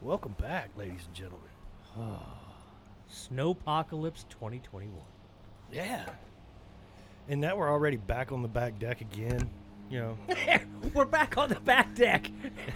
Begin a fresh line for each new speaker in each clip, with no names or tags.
Welcome back, ladies and gentlemen.
Snowpocalypse 2021.
Yeah. And now we're already back on the back deck again. You know,
We're back on the back deck.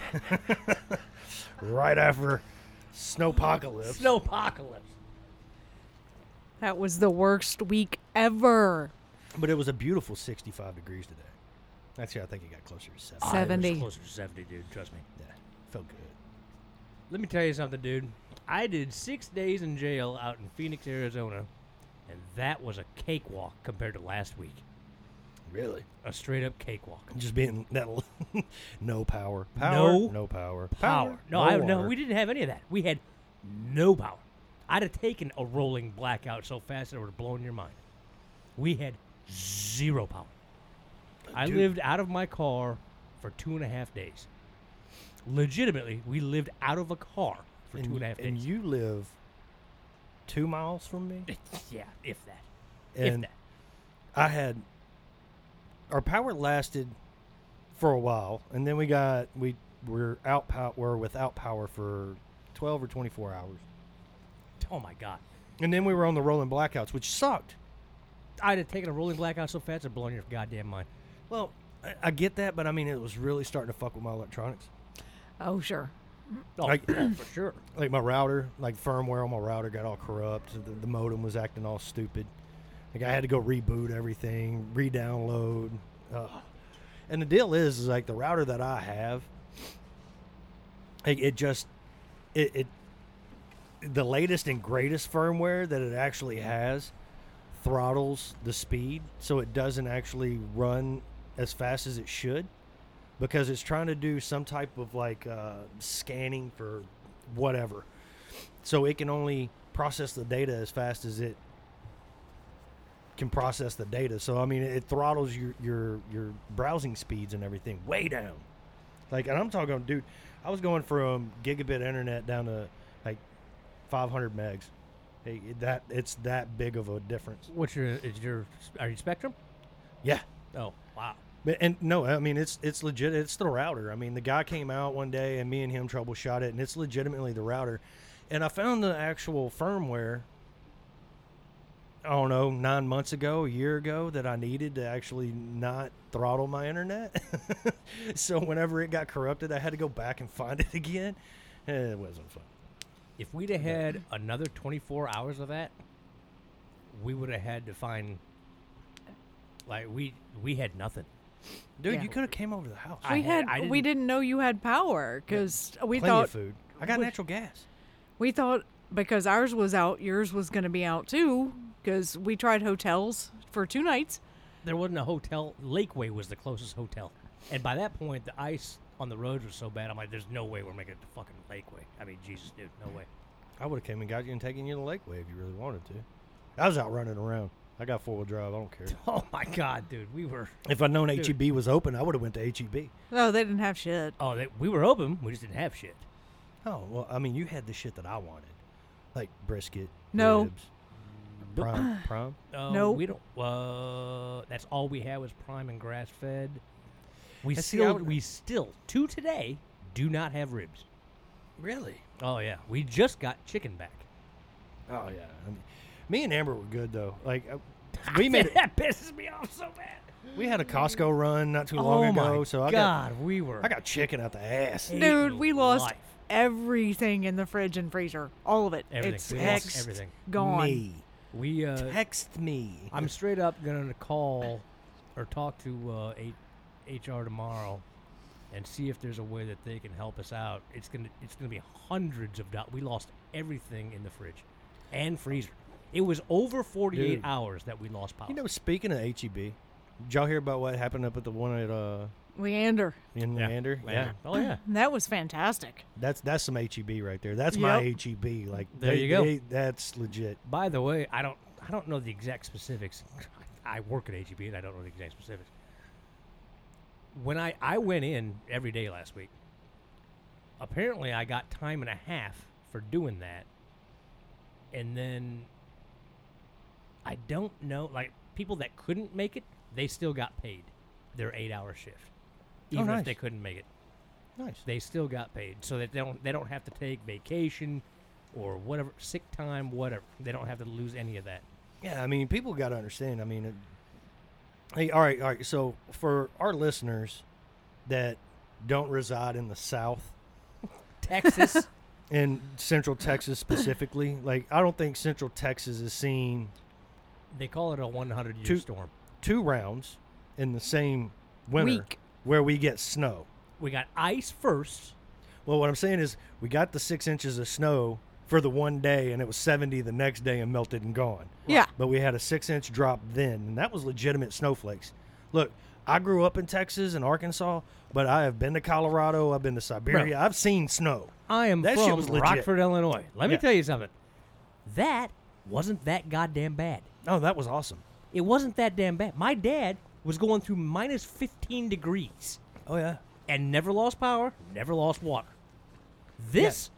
right after Snowpocalypse.
Snowpocalypse.
That was the worst week ever.
But it was a beautiful 65 degrees today. Actually, I think it got closer to 70.
It
70.
was closer to 70, dude. Trust me.
Yeah, felt good.
Let me tell you something, dude. I did 6 days in jail out in Phoenix, Arizona, and that was a cakewalk compared to last week.
Really?
A straight-up cakewalk.
Just being that no power. No power.
Power. No,
water.
we didn't have any of that. We had no power. I'd have taken a rolling blackout so fast that it would have blown your mind. We had zero power. I
Dude.
lived out of my car for 2.5 days. Legitimately, we lived out of a car for 2.5 days.
And you live 2 miles from me?
Yeah, if that.
And
if that.
Our power lasted for a while, and then we're without power for 12 or 24 hours.
Oh, my God.
And then we were on the rolling blackouts, which sucked.
I'd have taken a rolling blackout so fast it blown your goddamn mind.
Well, I get that, but I mean, it was really starting to fuck with my electronics.
Oh, sure.
Oh,
Like-
for sure.
Like my router, like firmware on my router got all corrupt. The modem was acting all stupid. Like I had to go reboot everything, re-download. And the deal is like the router that I have, the latest and greatest firmware that it actually has throttles the speed, so it doesn't actually run as fast as it should, because it's trying to do some type of like scanning for whatever, so it can only process the data as fast as it can process the data. So I mean, it throttles your browsing speeds and everything way down. Like, and I'm talking, dude, I was going from gigabit internet down to like 500 megs. Hey, it's that big of a difference.
Are you Spectrum?
Yeah.
Oh, wow.
And no, I mean, it's legit. It's the router. I mean, the guy came out one day and me and him troubleshot it, and it's legitimately the router. And I found the actual firmware, I don't know, 9 months ago, a year ago, that I needed to actually not throttle my internet. So whenever it got corrupted, I had to go back and find it again. And it wasn't fun.
If we'd have had another 24 hours of that, we would have had to find, like, we had nothing.
Dude,
Yeah.
you could have came over to the house.
I
We didn't know you had power because we
Plenty of
thought
food. I got natural gas.
because ours was out, yours was going to be out too. Because we tried hotels for 2 nights.
There wasn't a hotel. Lakeway was the closest hotel. And by that point, the ice on the roads was so bad, I'm like, there's no way we're making it to fucking Lakeway. I mean, Jesus, dude, no way.
I would have came and got you and taken you to Lakeway if you really wanted to. I was out running around. I got 4-wheel drive. I don't care.
Oh, my God, dude. We were...
If I'd known
Dude.
HEB was open, I would have went to HEB.
No, they didn't have shit.
Oh, we were open. We just didn't have shit.
Oh, well, I mean, you had the shit that I wanted. Like brisket,
No.
ribs, prime.
No.
We don't... that's all we had was prime and grass-fed. We
And see,
still, to today, do not have ribs.
Really?
Oh, yeah. We just got chicken back.
Oh, yeah. I mean, me and Amber were good, though. Like, we made it.
That pisses me off so bad.
We had a Costco run not too long ago,
my
so
God,
I got chicken out the ass.
Ate
Dude,
me
we lost
life.
everything in the fridge and freezer. All of it.
Everything.
It's
We lost
text
everything.
gone.
Me.
We
Text me.
I'm straight up going to call or talk to HR tomorrow and see if there's a way that they can help us out. It's gonna be hundreds of dollars. We lost everything in the fridge and freezer. It was over 48
Dude.
hours that we lost power.
You know, speaking of HEB, did y'all hear about what happened up at the one at
Leander.
in Leander? Yeah.
Oh yeah.
That was fantastic.
That's some HEB right there. That's my HEB. Like
There you go.
That's legit.
By the way, I don't know the exact specifics. I work at HEB and I don't know the exact specifics. When I went in every day last week, apparently I got time and a half for doing that. And then I don't know, like people that couldn't make it, they still got paid their 8-hour shift. Even
nice.
if they couldn't make it.
Nice.
They still got paid, so that they don't have to take vacation or whatever, sick time, whatever. They don't have to lose any of that.
Yeah, I mean, people got to understand. I mean, hey, all right. So for our listeners that don't reside in the South,
Texas.
in Central Texas specifically, like I don't think Central Texas has seen
They call it a 100-year
Two-
storm.
2 rounds in the same winter
Week.
where we get snow.
We got ice first.
Well, what I'm saying is we got the 6 inches of snow for the one day, and it was 70 the next day and melted and gone.
Yeah.
But we had a 6-inch drop then, and that was legitimate snowflakes. Look, I grew up in Texas and Arkansas, but I have been to Colorado. I've been to Siberia. I've seen snow.
I am
That shit
from
was legit.
Rockford, Illinois. Let me
Yeah.
tell you something. That wasn't that goddamn bad.
Oh, that was awesome.
It wasn't that damn bad. My dad was going through minus 15 degrees
Oh, yeah.
and never lost power, never lost water. This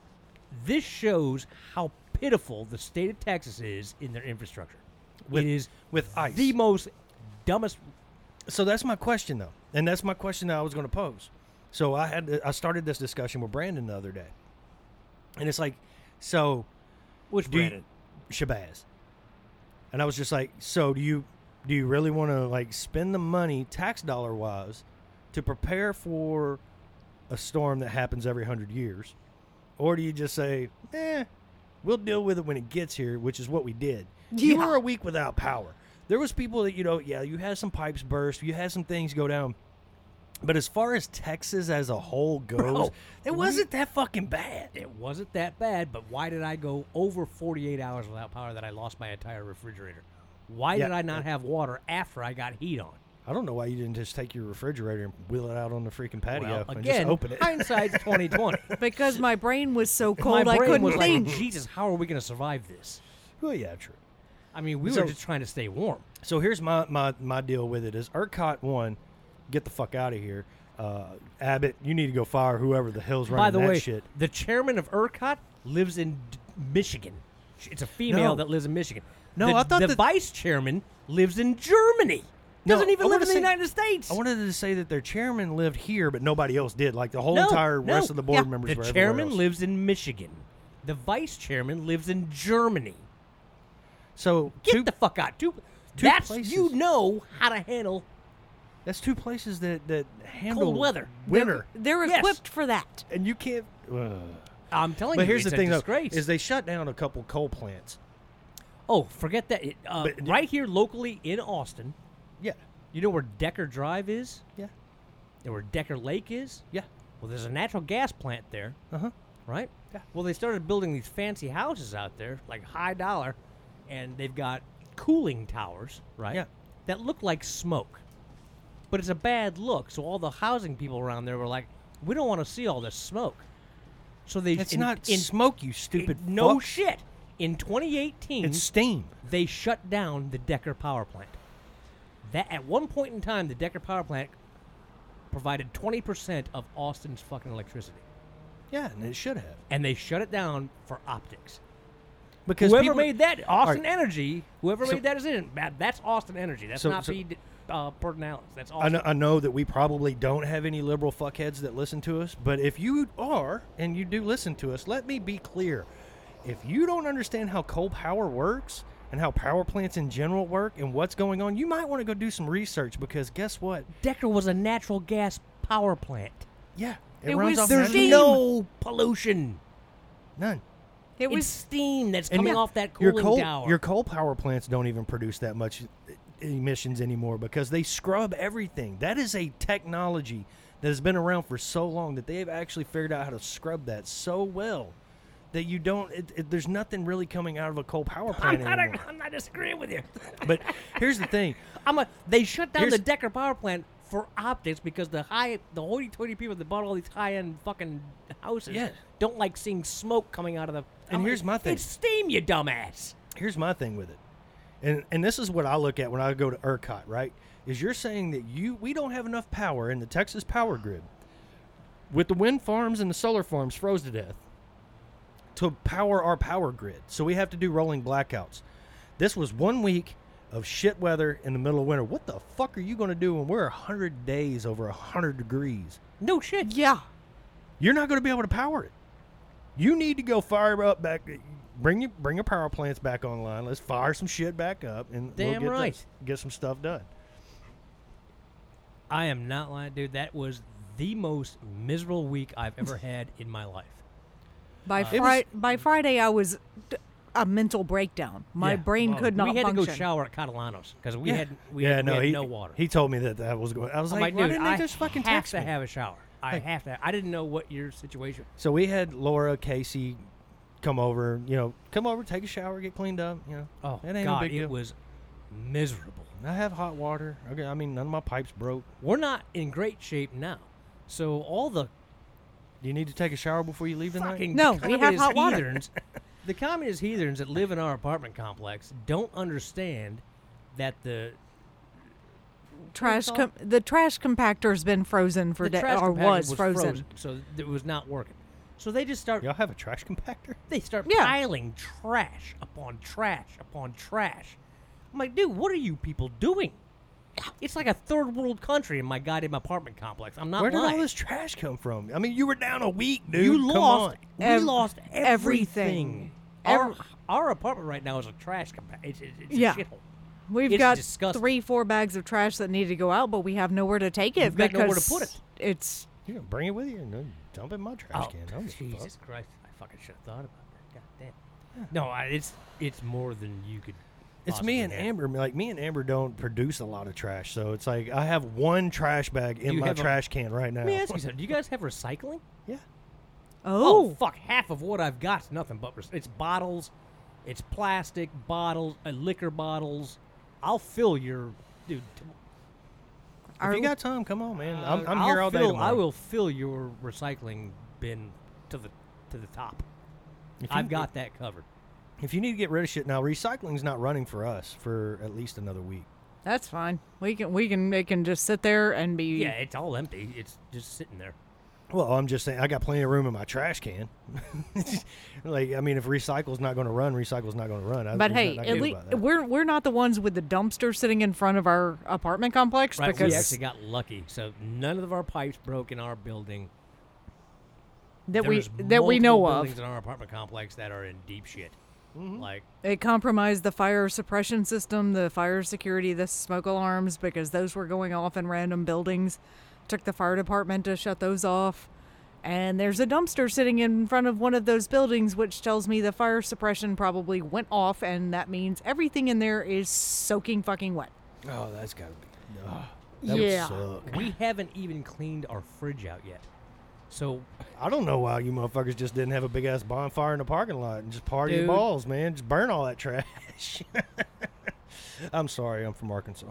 shows how pitiful the state of Texas is in their infrastructure.
With-
it is
with ice.
the most dumbest.
So that's my question, though, and that's my question that I was going to pose. So I started this discussion with Brandon the other day, and it's like, so
Which
do you-
Brandon?
Shabazz, and I was just like, so do you really want to like spend the money tax dollar wise to prepare for a storm that happens every 100 years, or do you just say, we'll deal with it when it gets here, which is what we did. You
Yeah.
were a week without power. There was people that, you had some pipes burst, you had some things go down. But as far as Texas as a whole goes,
Bro,
it wasn't that fucking bad.
It wasn't that bad, but why did I go over 48 hours without power that I lost my entire refrigerator? Why
Yeah,
did I not have water after I got heat on?
I don't know why you didn't just take your refrigerator and wheel it out on the freaking patio
Well,
and
again,
just open it.
hindsight's 2020.
Because my brain was so
My
cold I
brain
couldn't
was
think.
like, Jesus, how are we going to survive this?
Well, yeah, true.
I mean, we
So-
were just trying to stay warm.
So here's my deal with it is ERCOT 1, get the fuck out of here. Abbott, you need to go fire whoever the hell's running
By the
that
way,
shit.
the chairman of ERCOT lives in Michigan. It's a female
No.
that lives in Michigan.
No,
the,
I thought
the
that-
vice chairman lives in Germany.
No,
Doesn't even
I
live
wanna
in the
say-
United States.
I wanted to say that their chairman lived here, but nobody else did. Like the whole
No,
entire
no.
rest of the board
Yeah.
members
The
were everywhere
chairman
else.
lives in Michigan. The vice chairman lives in Germany.
So
Get the fuck out. That's
places.
you know how to handle
that's 2 places that handle
cold weather.
winter,
They're
Yes.
equipped for that.
and you can't.
I'm telling
But
you,
here's
it's
the thing,
a
though,
disgrace.
is they shut down a couple coal plants.
Oh, forget that.
But-
Right here locally in Austin,
Yeah,
you know where Decker Drive is?
yeah,
And where Decker Lake is?
yeah.
Well, there's a natural gas plant there,
Uh-huh.
right?
Yeah.
Well, they started building these fancy houses out there, like high dollar, and they've got cooling towers, right?
Yeah.
That look like smoke. But it's a bad look, so all the housing people around there were like, we don't want to see all this smoke. So they
It's not smoke, you stupid
no
fuck.
shit. In 2018,
It's steam.
they shut down the Decker power plant. That at one point in time, the Decker power plant provided 20% of Austin's fucking electricity,
Yeah, and it should have.
and they shut it down for optics.
Because
Whoever
people-
made that, Austin
right.
Energy, whoever
So-
made that decision, that's Austin Energy. That's
So-
not
so-
Pertinalis. That's
I
Austin.
know that we probably don't have any liberal fuckheads that listen to us, but if you are, and you do listen to us, let me be clear. If you don't understand how coal power works and how power plants in general work and what's going on, you might want to go do some research because guess what?
Decker was a natural gas power plant.
Yeah,
It
runs
was
off
There's
natural-
steam.
no pollution.
none.
It
It's
was
steam that's
And
coming
yeah,
off that
your
cooling tower.
Your coal power plants don't even produce that much emissions anymore because they scrub everything. That is a technology that has been around for so long that they have actually figured out how to scrub that so well that you don't. There's nothing really coming out of a coal power plant anymore.
I'm not disagreeing with you.
But here's the thing.
They shut down
Here's-
the Decker power plant for optics because the hoity-toity people that bought all these high-end fucking houses
Yeah.
don't like seeing smoke coming out of the.
And here's my thing.
It's steam, you dumbass.
Here's my thing with it, and this is what I look at when I go to ERCOT. Right? Is you're saying that we don't have enough power in the Texas power grid with the wind farms and the solar farms froze to death to power our power grid. So we have to do rolling blackouts. This was 1 week of shit weather in the middle of winter. What the fuck are you going to do when we're 100 days over 100 degrees?
No shit.
yeah.
you're not going to be able to power it. You need to go fire up back. Bring your power plants back online. Let's fire some shit back up, and
Damn
we'll
right.
get some stuff done.
I am not lying, dude. That was the most miserable week I've ever had in my life.
By Friday, I was a mental breakdown. My
Yeah.
brain could not
We had
function.
to go shower at Catalano's because we
Yeah.
had
he,
no water.
He told me that was going. I was
I'm
like,
like,
why
dude,
didn't
I
they just fucking
have
text
to
me?
have a shower. I have to. I didn't know what your situation.
So we had Laura, Casey, come over. Take a shower, get cleaned up.
Oh
it ain't
God,
no big deal.
it was miserable.
I have hot water. Okay, I mean, none of my pipes broke.
We're not in great shape now, so all the
Do you need to take a shower before you leave tonight?
fucking
No, we have
communist
hot water.
heathens, the communist heathens that live in our apartment complex don't understand that the
Trash
What's it
the trash compactor's been frozen for
trash
or
compactor
was frozen.
so it was not working. So they just start
Y'all have a trash compactor?
they start
Yeah.
piling trash upon trash upon trash. I'm like, dude, what are you people doing? It's like a third world country in my goddamn apartment complex. I'm not
Where did
lying.
all this trash come from? I mean, you were down a week, dude.
You
Come
lost.
on.
We
Ev-
lost everything.
everything.
Our apartment right now is a trash compactor. It's
Yeah.
a shithole.
We've
It's
got
disgusting.
3-4 bags of trash that need to go out, but we have nowhere to take it
You've got
because
nowhere to put it.
It's
You can bring it with you and then dump it in my trash can. I don't give a fuck.
Jesus Christ! I fucking should have thought about that. God damn. No, it's more than you could.
It's
possibly
me and
have.
Amber. Like, me and Amber don't produce a lot of trash, so it's like I have one trash bag in
You
my
have a-
trash can right now.
Let me ask you something. Do you guys have recycling?
Yeah.
Oh, fuck! Half of what I've got is nothing but it's bottles, it's plastic bottles, liquor bottles. I'll fill your dude.
If you got time, come on, man. I'm
I'll
here all day
fill-
tomorrow.
I will fill your recycling bin to the top.
If you-
I've got that covered.
If you need to get rid of shit now, recycling's not running for us for at least another week.
That's fine. We can it can just sit there and be
Yeah, it's all empty. It's just sitting there.
Well, I'm just saying I got plenty of room in my trash can. Like, I mean, if recycle's not going to run, recycle's not going to run.
But
I'm
hey,
not
at
good
least
about that.
we're not the ones with the dumpster sitting in front of our apartment complex
Right,
because
we actually got lucky. So none of our pipes broke in our building.
that
There's
we know
multiple
of.
buildings in our apartment complex that are in deep shit. Like
It compromised the fire suppression system, the fire security, the smoke alarms because those were going off in random buildings. Took the fire department to shut those off. And there's a dumpster sitting in front of one of those buildings, which tells me the fire suppression probably went off, and that means everything in there is soaking fucking wet.
Oh, that's got to be. That
Yeah.
would suck.
we haven't even cleaned our fridge out yet. So
I don't know why you motherfuckers just didn't have a big ass bonfire in the parking lot and just party your
Dude.
balls, man. Just burn all that trash. I'm sorry, I'm from Arkansas.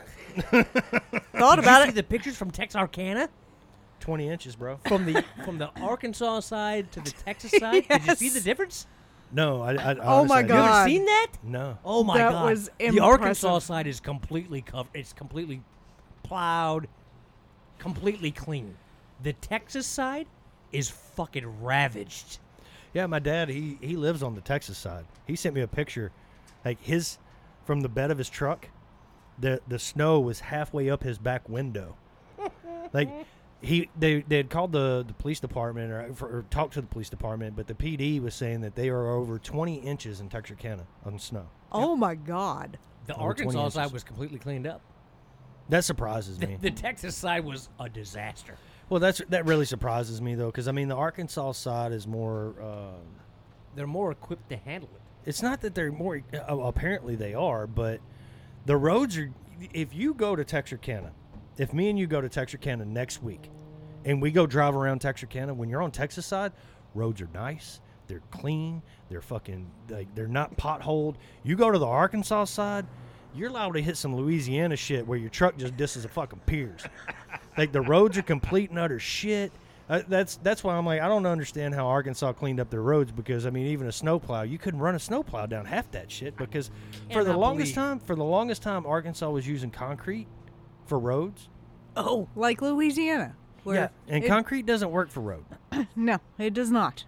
Thought
did
about
you see
it.
the pictures from Texarkana?
20 inches, bro.
From the Arkansas side to the Texas side? Did you see the
Yes.
difference?
No, I
Oh my
honestly, I
You
didn't.
ever
God.
seen that?
No.
Oh my
That
god.
was
The Arkansas
impressive.
side is completely covered. It's completely plowed, completely clean. The Texas side is fucking ravaged.
Yeah, my dad, he lives on the Texas side. He sent me a picture, like from the bed of his truck, the snow was halfway up his back window. Like they had called the police department or talked to the police department, but the PD was saying that they are over 20 inches in Texarkana on snow.
Oh my God.
The
Over 20
Arkansas side
inches.
was completely cleaned up.
That surprises me.
The Texas side was a disaster.
Well, that really surprises me though, because I mean the Arkansas side is more.
They're more equipped to handle it.
It's not that they're more. Apparently they are, but the roads are. If you go to Texarkana, if me and you go to Texarkana next week, and we go drive around Texarkana, when you're on Texas side, roads are nice. They're clean. They're fucking. They're not potholed. You go to the Arkansas side, you're allowed to hit some Louisiana shit where your truck just disses a fucking Piers. Like the roads are complete and utter shit. That's why I'm like, I don't understand how Arkansas cleaned up their roads, because I mean even a snowplow, you couldn't run a snowplow down half that shit, because for the longest time Arkansas was using concrete for roads.
Oh, like Louisiana. Where
and
it-
concrete doesn't work for road.
No, it does not.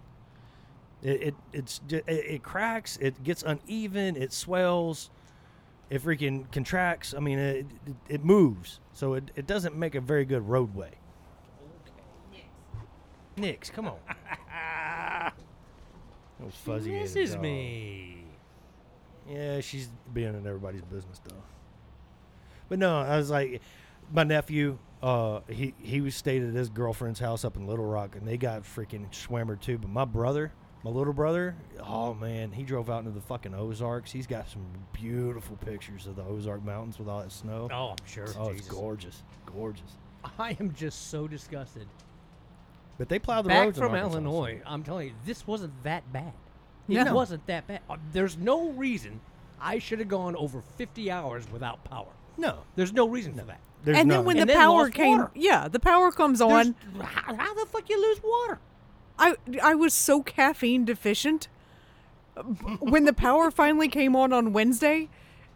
It cracks, it gets uneven, it swells, it freaking contracts. I mean it moves, so it doesn't make a very good roadway. Nix, come on. Those fuzzy
This
headed
is
dog.
me.
Yeah, she's being in everybody's business though. But no, I was like, my nephew, he was stayed at his girlfriend's house up in Little Rock, and they got freaking swimmer too. But my little brother, oh man, he drove out into the fucking Ozarks. He's got some beautiful pictures of the Ozark Mountains with all that snow.
Oh, I'm sure.
Oh, it's
Jesus.
gorgeous, gorgeous.
I am just so disgusted.
But they plow the
Back
roads in
from
Arkansas,
Illinois, I'm telling you, this wasn't that bad.
No.
It wasn't that bad. There's no reason I should have gone over 50 hours without power.
No,
There's no reason for that.
there's
And
none.
then when
And
the
then
power
lost
came,
water.
yeah, the power comes on.
How the fuck you lose water?
I was so caffeine deficient. When the power finally came on Wednesday,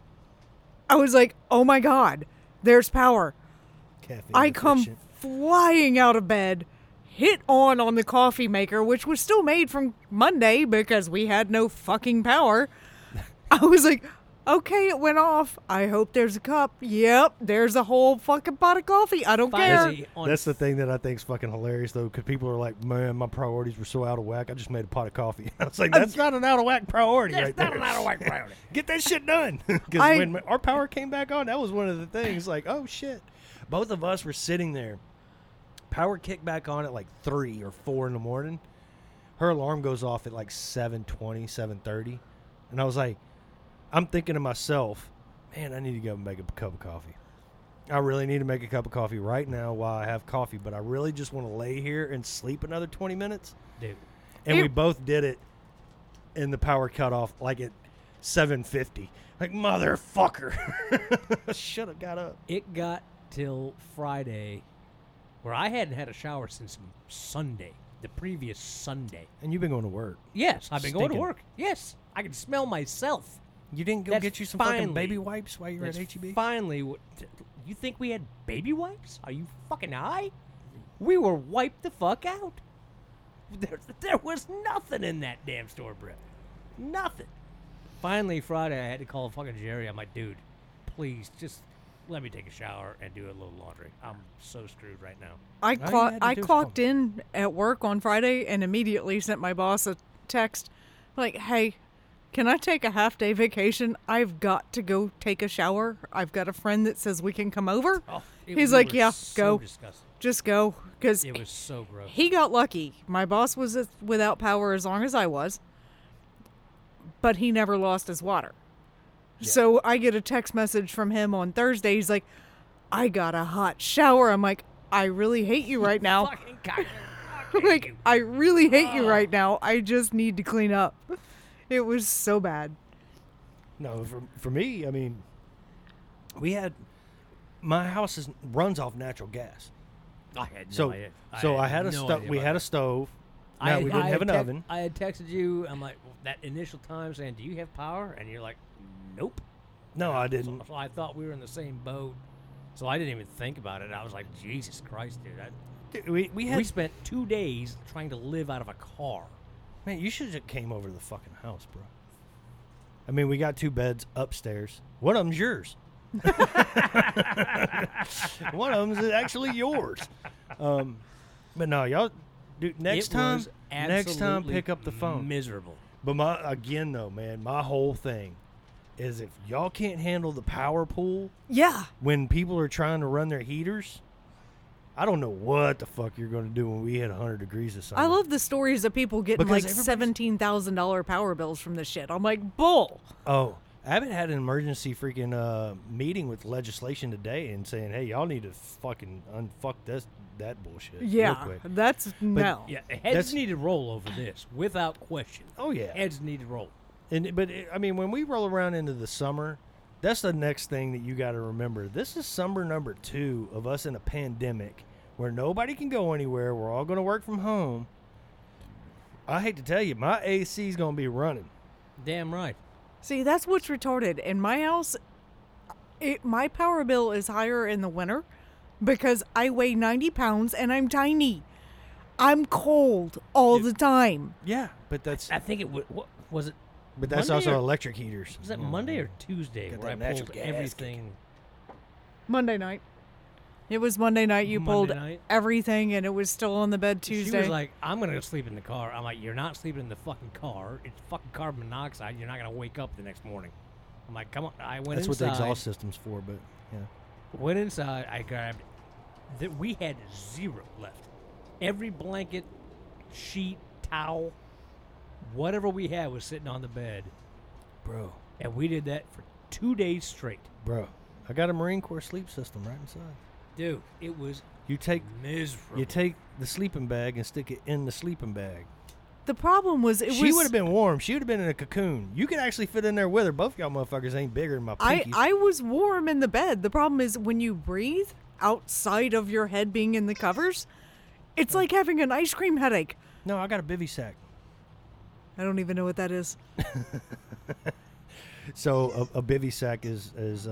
I was like, "Oh my god, there's power."
Caffeine
I come
deficient.
flying out of bed, hit on the coffee maker, which was still made from Monday because we had no fucking power. I was like, okay, it went off. I hope there's a cup. Yep, there's a whole fucking pot of coffee. I don't care.
Finally, on
That's the thing that I think is fucking hilarious, though, because people are like, man, my priorities were so out of whack. I just made a pot of coffee. I was like, that's not an out of whack priority
That's
right
not
there.
an out-of-whack priority.
Get that shit done. Because
I-
when our power came back on, that was one of the things. Like, oh, shit. Both of us were sitting there. Power kicked back on at like 3 or 4 in the morning. Her alarm goes off at like 7:20, 7:30. And I was like, I'm thinking to myself, man, I need to go make a cup of coffee. I really need to make a cup of coffee right now while I have coffee, but I really just want to lay here and sleep another 20 minutes.
Dude,
And
It-
we both did it, and the power cut off like at 7:50. Like, motherfucker. Should have got up.
it got till Friday where I hadn't had a shower since Sunday, the previous Sunday.
And you've been going to work.
Yes, I've been going to
Stinking.
work. Yes, I can smell myself.
You didn't go
That's
get you some fucking
finally-
baby wipes while you were at
That's
HEB?
finally what. You think we had baby wipes? Are you fucking high? We were wiped the fuck out. There was nothing in that damn store, Brett. Nothing. Finally, Friday, I had to call fucking Jerry. I'm like, dude, please just let me take a shower and do a little laundry. I'm so screwed right now.
I
you had to
I
do is
clocked
call.
in at work on Friday and immediately sent my boss a text like, "Hey, can I take a half-day vacation? I've got to go take a shower. I've got a friend that says we can come over." He's
we
like,
were
"Yeah,
so
go.
disgusting.
Just go." Because
It was so gross.
he got lucky. My boss was without power as long as I was, but he never lost his water. So I get a text message from him on Thursday. He's like, "I got a hot shower." I'm like, "I really hate you right now."
Fucking cocksucker. Fuck
Like,
you.
I really hate you right now. I just need to clean up. It was so bad.
No, for me, I mean, my house runs off natural gas.
I had no
So,
idea.
I had a
no
stove.
idea
We
about
had
that.
a stove. No, we didn't have an oven.
I had texted you. I'm like, that initial time saying, "Do you have power?" And you're like, "Nope."
No, I didn't.
So I thought we were in the same boat. So I didn't even think about it. I was like, Jesus Christ, dude.
We had
We spent 2 days trying to live out of a car.
Man, you should have just came over to the fucking house, bro. I mean, we got 2 beds upstairs. One of them's yours. One of them's actually yours. But no, y'all, dude. Next
It
time,
was
pick up the phone.
Miserable.
But again though, man, my whole thing is if y'all can't handle the power pool
Yeah.
when people are trying to run their heaters, I don't know what the fuck you're going to do when we hit 100 degrees this summer.
I love the stories of people getting
Because
like
everybody's-
$17,000 power bills from this shit. I'm like, bull.
Oh, Abbott had an emergency freaking meeting with legislation today and saying, "Hey, y'all need to fucking unfuck that bullshit." real
Yeah.
quick.
That's no.
Yeah, heads
That's-
needed roll over this, without question.
Oh yeah.
Heads needed roll.
I mean, when we roll around into the summer, that's the next thing that you got to remember. This is summer number 2 of us in a pandemic where nobody can go anywhere. We're all going to work from home. I hate to tell you, my AC is going to be running.
Damn right.
See, that's what's retarded. In my house, my power bill is higher in the winter because I weigh 90 pounds and I'm tiny. I'm cold all the time.
Yeah, but that's
I think it what was it? Monday
also
or-
electric heaters.
Was that Monday or Tuesday
Got
where I
that natural
pulled
gas
everything?
Monday night. It was Monday night. You
Monday
pulled
night.
everything, and it was still on the bed Tuesday.
She was like, I'm going to sleep in the car. I'm like, you're not sleeping in the fucking car. It's fucking carbon monoxide. You're not going to wake up the next morning. I'm like, come on. I went
That's
inside.
what the exhaust system's for, but yeah.
Went inside. I grabbed. We had 0 left. Every blanket, sheet, towel, whatever we had was sitting on the bed.
Bro,
And we did that for 2 days straight.
I got a Marine Corps sleep system right inside.
Dude, it was
You take
miserable.
you take the sleeping bag and stick it in the sleeping bag.
the problem was
She would have been warm. She would have been in a cocoon. You could actually fit in there with her. Both y'all motherfuckers ain't bigger than my pinkies.
I was warm in the bed. The problem is when you breathe outside of your head being in the covers, it's like having an ice cream headache.
No, I got a bivy sack.
I don't even know what that is.
So a bivy sack is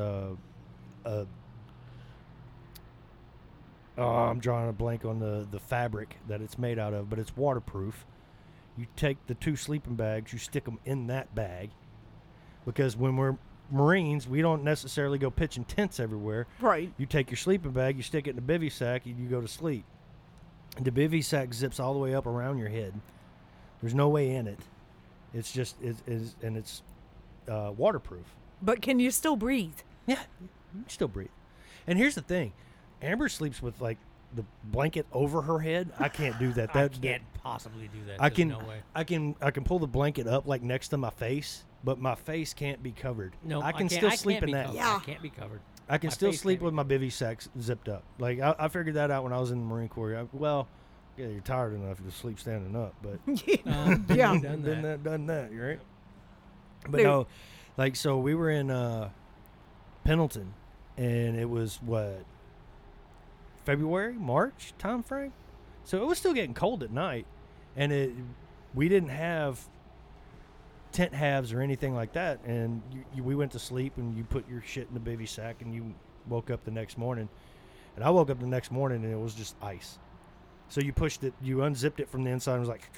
I'm drawing a blank on the fabric that it's made out of, but it's waterproof. You take the 2 sleeping bags, you stick them in that bag, because when we're Marines, we don't necessarily go pitching tents everywhere.
Right.
You take your sleeping bag, you stick it in the bivy sack, and you go to sleep. The bivy sack zips all the way up around your head. There's no way in it. It's just it's waterproof.
But can you still breathe?
Yeah, you can still breathe. And here's the thing: Amber sleeps with like the blanket over her head. I can't do that.
I can't possibly do that.
I
There's
can
no way.
I can pull the blanket up like next to my face, but my face can't be covered.
No,
I can
can't-
still
I
sleep
can't
in
be
that.
covered.
Yeah.
I can't be covered.
I can
My
still
face
sleep
can't
with
be
my bivy sack zipped up. Like I figured that out when I was in the Marine Corps. Yeah, you're tired enough to sleep standing up, but
Yeah.
Done
been
that.
there, done that, right? But
Dude.
no, like so we were in Pendleton, and it was what, February, March time frame, so it was still getting cold at night, and we didn't have tent halves or anything like that, and we went to sleep, and you put your shit in the bivy sack, and you woke up the next morning, and I woke up the next morning, and it was just ice. So you pushed it, you unzipped it from the inside, and it was like,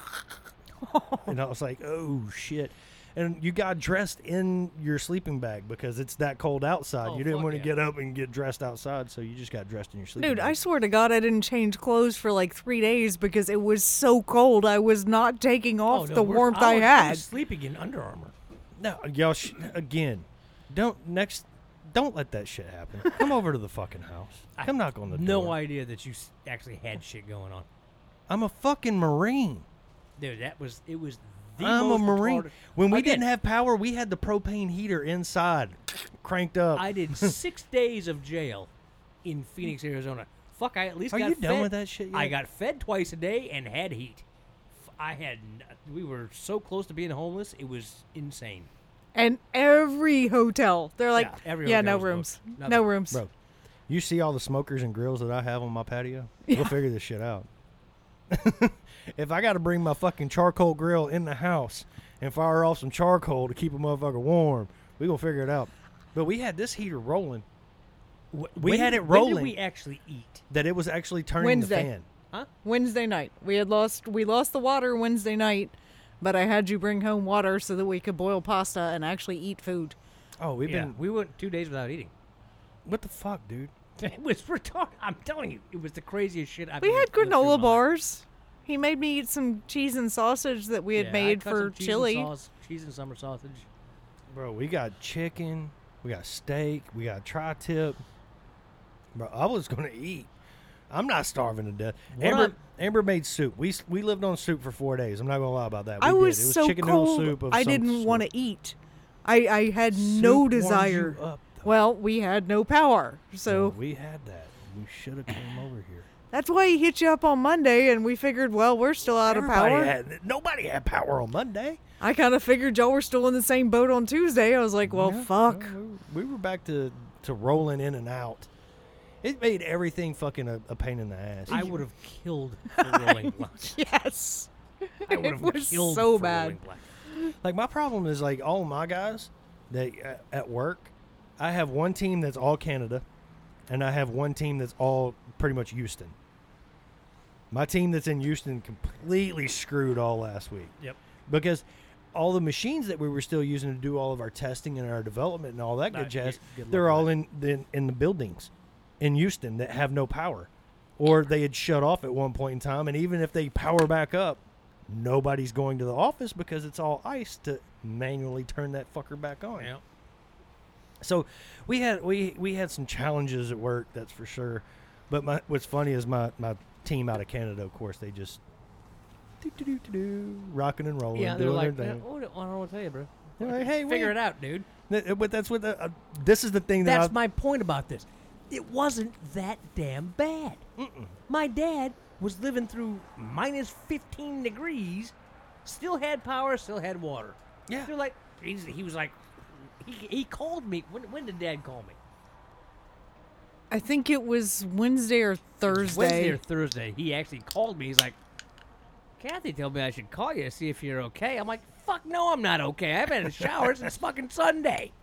and I was like, oh shit. And you got dressed in your sleeping bag because it's that cold outside.
Oh,
You didn't
fuck
want to
yeah.
get up and get dressed outside, so you just got dressed in your sleeping
Dude,
bag.
I swear to God, I didn't change clothes for like 3 days because it was so cold. I was not taking off the warmth I
I
had.
was sleeping in Under Armour.
No, y'all, again, don't let that shit happen. Come over to the fucking house. Come knock on the door.
No idea that you actually had shit going on.
I'm a fucking Marine.
Dude, it was the
I'm a
most
Marine.
retarded-
When we
Again,
didn't have power, we had the propane heater inside, cranked up.
I did 6 days of jail in Phoenix, Arizona. Fuck, I at least
Are
got
you
fed.
done with that shit yet?
I got fed twice a day and had heat. We were so close to being homeless, it was insane.
And every hotel, they're like,
Yeah, every
yeah,
hotel
no
was
rooms.
booked.
No
Nothing.
rooms.
Bro, you see all the smokers and grills that I have on my patio? We'll figure this shit out. If I got to bring my fucking charcoal grill in the house and fire off some charcoal to keep a motherfucker warm, we gonna figure it out. But we had this heater rolling. We had it
When
rolling
did we actually eat?
that it was actually turning
Wednesday.
the fan.
Huh?
Wednesday night. We lost the water Wednesday night, but I had you bring home water so that we could boil pasta and actually eat food.
Oh, we've
Yeah,
been.
we went 2 days without eating.
What the fuck, dude?
It was retarded. I'm telling you, it was the craziest shit I've
We
ever
had
lived through in my
granola
life.
bars. He made me eat some cheese and sausage that we had
Yeah, I
made
cut
for
some cheese and
chili.
cheese and summer sausage.
Bro, we got chicken, we got steak, we got tri-tip. Bro, I was gonna eat. I'm not starving to death.
What
Amber made soup. We lived on soup for 4 days. I'm not gonna lie about that.
I
We
was
did. It was
so
chicken
cold.
noodle soup of
I
some
didn't want to
sort.
eat. I had
Soup
no
warms
desire.
you up, though.
Well, we had no power, so
No, we had that. We should have came over here.
that's why he hit you up on Monday, and we figured, well, we're still out of power.
Nobody had power on Monday.
I kind of figured y'all were still in the same boat on Tuesday. I was like, well,
Yeah,
fuck.
no, we were back to rolling in and out. It made everything fucking a pain in the ass.
I would have killed for Rolling Black.
Yes.
I would
It
have
was
killed
so
for
bad.
Rolling Black.
Like, my problem is, like, all my guys that at work, I have one team that's all Canada, and I have one team that's all pretty much Houston. My team that's in Houston completely screwed all last week.
Yep.
Because all the machines that we were still using to do all of our testing and our development and all that good
Nah,
jazz,
good luck
they're
with
all
that.
in the buildings. in Houston that have no power, or they had shut off at one point in time. And even if they power back up, nobody's going to the office because it's all ice to manually turn that fucker back on.
Yeah.
So we had some challenges at work, that's for sure. But what's funny is my team out of Canada, of course, they just rocking and rolling,
Yeah, they're
doing
like,
their
yeah,
thing.
I don't know what to tell you, bro.
They're like, hey,
Figure
wait.
it out, dude.
But that's what this is the thing that
That's my point about this. It wasn't that damn bad. My dad was living through minus 15 degrees, still had power, still had water.
Yeah.
They're like, he was like, he called me. When did Dad call me?
I think it was Wednesday or Thursday.
Wednesday or Thursday. He actually called me. He's like, Kathy told me I should call you to see if you're okay. I'm like, fuck no, I'm not okay. I haven't had a shower since fucking Sunday.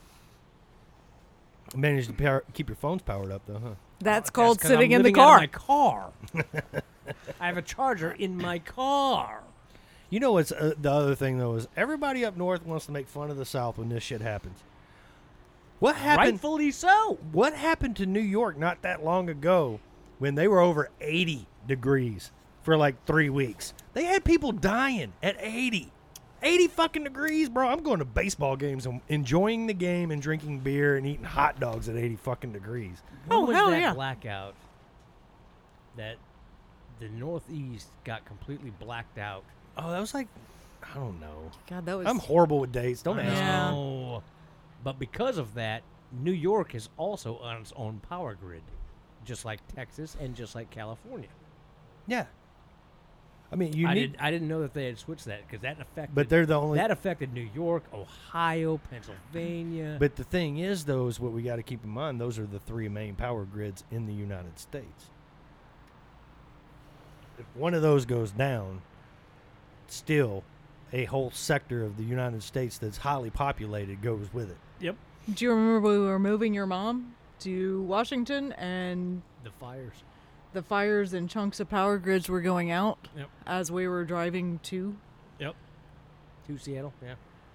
managed to keep your phones powered up, though, huh?
That's called
'cause
sitting
I'm
in the
living out of
car.
my car. I have a charger in my car.
You know what's the other thing, though, is everybody up north wants to make fun of the South when this shit happens. What happened?
Rightfully so.
What happened to New York not that long ago when they were over 80 degrees for like 3 weeks? They had people dying at 80. 80 fucking degrees, bro. I'm going to baseball games and enjoying the game and drinking beer and eating hot dogs at 80 fucking degrees.
When
Oh,
was
hell
that
yeah.
blackout that the Northeast got completely blacked out?
Oh, that was like, I don't know.
God, that was.
I'm horrible with dates. Don't
I
ask me.
Yeah.
know. But because of that, New York is also on its own power grid, just like Texas and just like California.
Yeah. I mean,
I didn't know that they had switched that because that affected.
But they're the only.
that affected New York, Ohio, Pennsylvania.
But the thing is, though, is what we got to keep in mind. Those are the three main power grids in the United States. If one of those goes down, still a whole sector of the United States that's highly populated goes with it.
Yep.
Do you remember we were moving your mom to Washington and
The fires.
the fires and chunks of power grids were going out
Yep.
as we were driving to?
Yep. To Seattle. Yeah.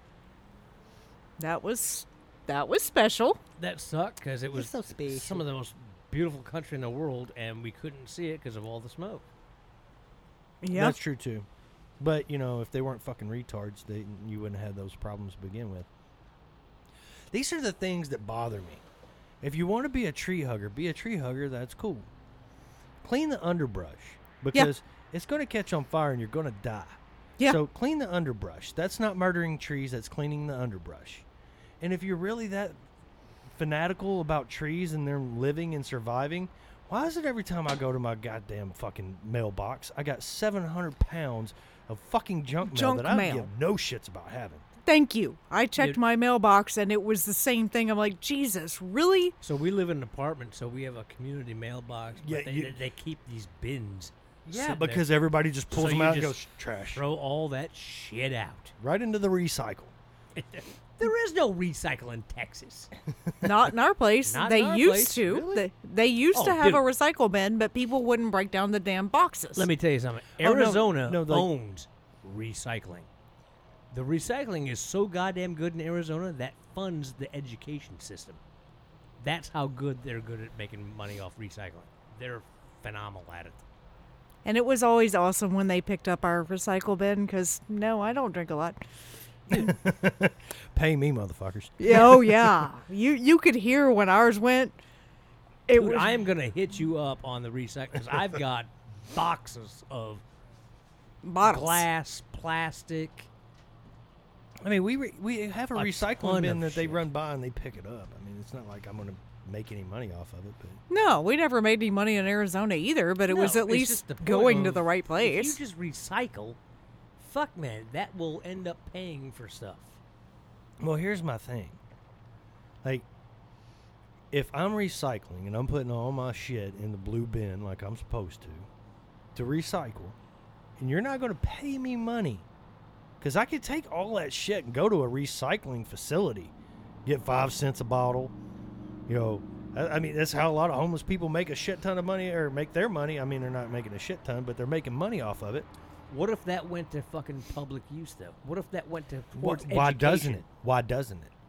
That was special.
That sucked because it was
so special.
some of the most beautiful country in the world, and we couldn't see it because of all the smoke.
Yeah.
That's true, too. But, you know, if they weren't fucking retards, you wouldn't have those problems to begin with. These are the things that bother me. If you want to be a tree hugger, that's cool. Clean the underbrush because it's going to catch on fire and you're going to die.
Yeah.
So clean the underbrush. That's not murdering trees, that's cleaning the underbrush. And if you're really that fanatical about trees and them living and surviving, why is it every time I go to my goddamn fucking mailbox, I got 700 pounds of fucking junk mail that I don't give no shits about having?
Thank you. I checked
Dude.
my mailbox and it was the same thing. I'm like, Jesus, really?
So we live in an apartment, so we have a community mailbox. But
Yeah,
they keep these bins.
Yeah,
sitting
because
there.
everybody just pulls
So
them
you
out and
just
goes, trash.
Throw all that shit out.
Right into the recycle.
There is no recycle in Texas.
Not in our place.
Not
they
in our
used
place.
to.
Really?
They used
Oh,
to have
dude.
a recycle bin, but people wouldn't break down the damn boxes.
Let me tell you something.
Oh, no,
Arizona
no, like-
owns recycling. The recycling is so goddamn good in Arizona that funds the education system. That's how good they're good at making money off recycling. They're phenomenal at it.
And it was always awesome when they picked up our recycle bin because, no, I don't drink a lot.
Pay me, motherfuckers.
Oh, yeah. You could hear when ours went. It
Dude,
was,
I am going to hit you up on the recycling because I've got boxes of
bottles.
glass, plastic.
I mean, we have a
A
recycling
ton
bin
of
that they
shit.
run by and they pick it up. I mean, it's not like I'm going to make any money off of it. But
No, we never made any money in Arizona either, but it was
No,
at
it's
least
just the point
going to
of
the right
If
place.
you just recycle, fuck man, that will end up paying for stuff.
well, here's my thing. Like, if I'm recycling and I'm putting all my shit in the blue bin like I'm supposed to recycle, and you're not going to pay me money, because I could take all that shit and go to a recycling facility, get 5 cents a bottle. You know, I mean, that's how a lot of homeless people make a shit ton of money or make their money. I mean, they're not making a shit ton, but they're making money off of it.
What if that went to fucking public use though? What if that went to towards
Why doesn't
education?
it? Why doesn't it?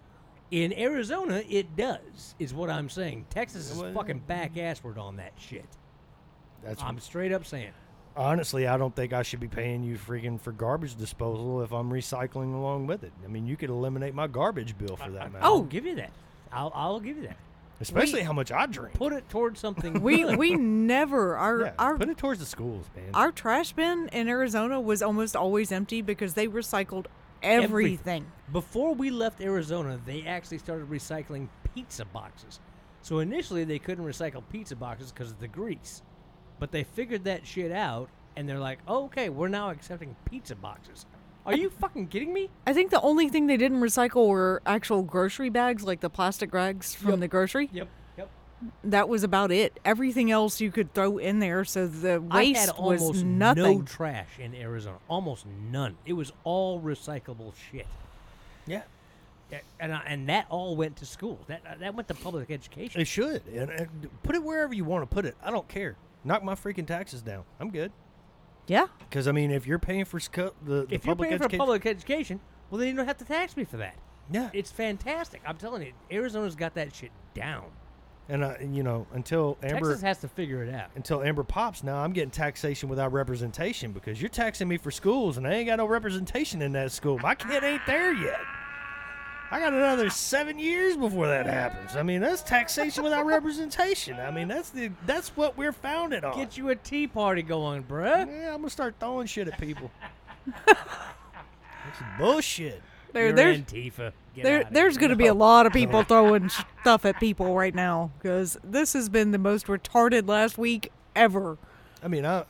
In Arizona, it does, is what I'm saying. Texas is
Well,
fucking back-assward on that shit.
That's
I'm straight up saying.
honestly, I don't think I should be paying you freaking for garbage disposal if I'm recycling along with it. I mean, you could eliminate my garbage bill for that matter.
I'll give you that. I'll give you that.
especially how much I drink.
Put it towards something.
We
good.
we never our
put it towards the schools, man.
our trash bin in Arizona was almost always empty because they recycled everything.
Before we left Arizona, they actually started recycling pizza boxes. So initially, they couldn't recycle pizza boxes because of the grease. But they figured that shit out, and they're like, oh, okay, we're now accepting pizza boxes. Are you fucking kidding me?
I think the only thing they didn't recycle were actual grocery bags, like the plastic bags from
Yep.
the grocery.
Yep.
That was about it. Everything else you could throw in there, so the
I had
waste
almost
was
no
nothing.
trash in Arizona. Almost none. It was all recyclable shit.
Yeah,
And that all went to schools. That went to public education.
it should. And put it wherever you want to put it. I don't care. Knock my freaking taxes down. I'm good.
Yeah.
Because, I mean, if you're paying for the
If you're
public
paying for
education.
public education, well, then you don't have to tax me for that.
Yeah.
It's fantastic. I'm telling you, Arizona's got that shit down.
And, you know, until
Texas has to figure it out.
Amber pops, now I'm getting taxation without representation because you're taxing me for schools and I ain't got no representation in that school. My kid ain't there yet. I got another 7 years before that happens. I mean, that's taxation without representation. I mean, that's what we're founded on.
Get you a tea party going, bruh.
Yeah, I'm gonna start throwing shit at people. That's some bullshit.
You're
There's
Antifa. Get outta
there's
here.
going to be a lot of people throwing stuff at people right now because this has been the most retarded last week ever.
I mean, I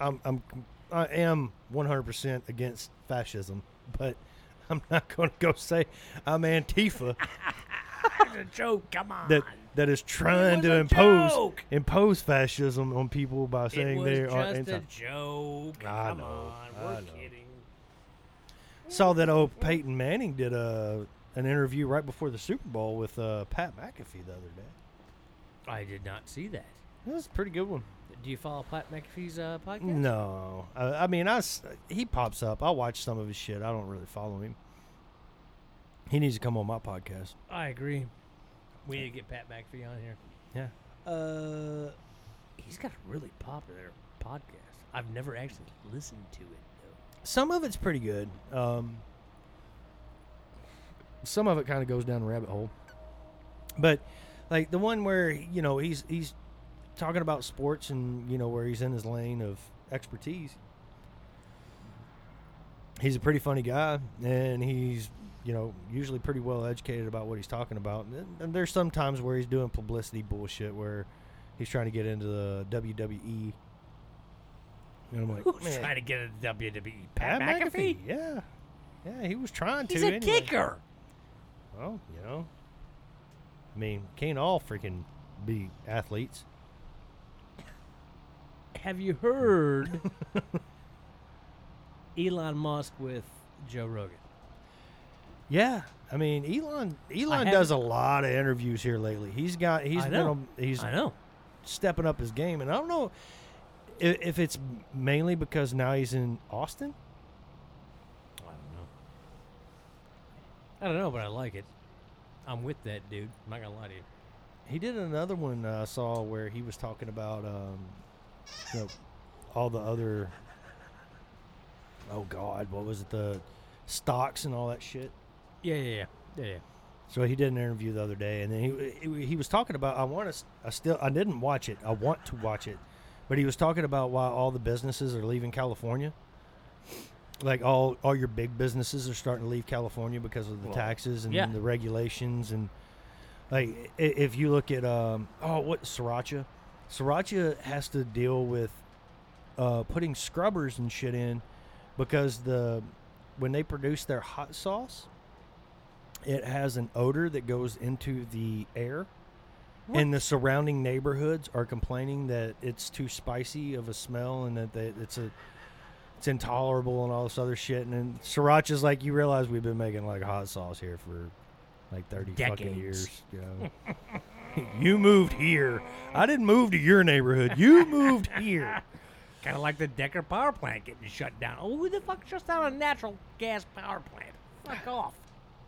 am 100% against fascism, but I'm not going to go say I'm Antifa
It's a joke. Come on.
that is trying
was
to
a joke.
impose fascism on people by
It
saying
was
they
just
are
a
anti.
joke.
I
Come
know,
on. We're
I know.
kidding.
Saw that old Peyton Manning did an interview right before the Super Bowl with Pat McAfee the other day.
I did not see that.
That was a pretty good one.
Do you follow Pat McAfee's podcast?
No, I mean, he pops up. I watch some of his shit. I don't really follow him. He needs to come on my podcast.
I agree. We need to get Pat McAfee on here.
Yeah.
He's got a really popular podcast. I've never actually listened to it, though.
Some of it's pretty good. Some of it kind of goes down the rabbit hole. But like the one where he's talking about sports and where he's in his lane of expertise. He's a pretty funny guy, and he's usually pretty well educated about what he's talking about. And there's some times where he's doing publicity bullshit where he's trying to get into the WWE. And I'm like,
Who's
man,
trying to get a WWE?
Pat McAfee? Yeah, he was trying to.
He's a
anyway.
kicker.
Well, I mean, can't all freaking be athletes.
Have you heard Elon Musk with Joe Rogan?
Yeah, I mean, Elon
haven't-
does a lot of interviews here lately. He's
I know.
he's
I know.
stepping up his game, and I don't know if it's mainly because now he's in Austin.
I don't know, but I like it. I'm with that dude. I'm not gonna lie to you.
He did another one I saw where he was talking about all the other. Oh God, what was it? The stocks and all that shit.
Yeah.
So he did an interview the other day, and then he was talking about. I didn't watch it. I want to watch it, but he was talking about why all the businesses are leaving California. Like all your big businesses are starting to leave California because of the taxes and
yeah.
the regulations, and like if you look at Sriracha has to deal with putting scrubbers and shit in because when they produce their hot sauce, it has an odor that goes into the air.
What?
And the surrounding neighborhoods are complaining that it's too spicy of a smell and that it's intolerable and all this other shit. And then Sriracha's like, you realize we've been making like hot sauce here for like 30 fucking
Decades.
years. You moved here. I didn't move to your neighborhood. You moved here.
Kind of like the Decker power plant getting shut down. Oh, who the fuck shuts down a natural gas power plant? Fuck off.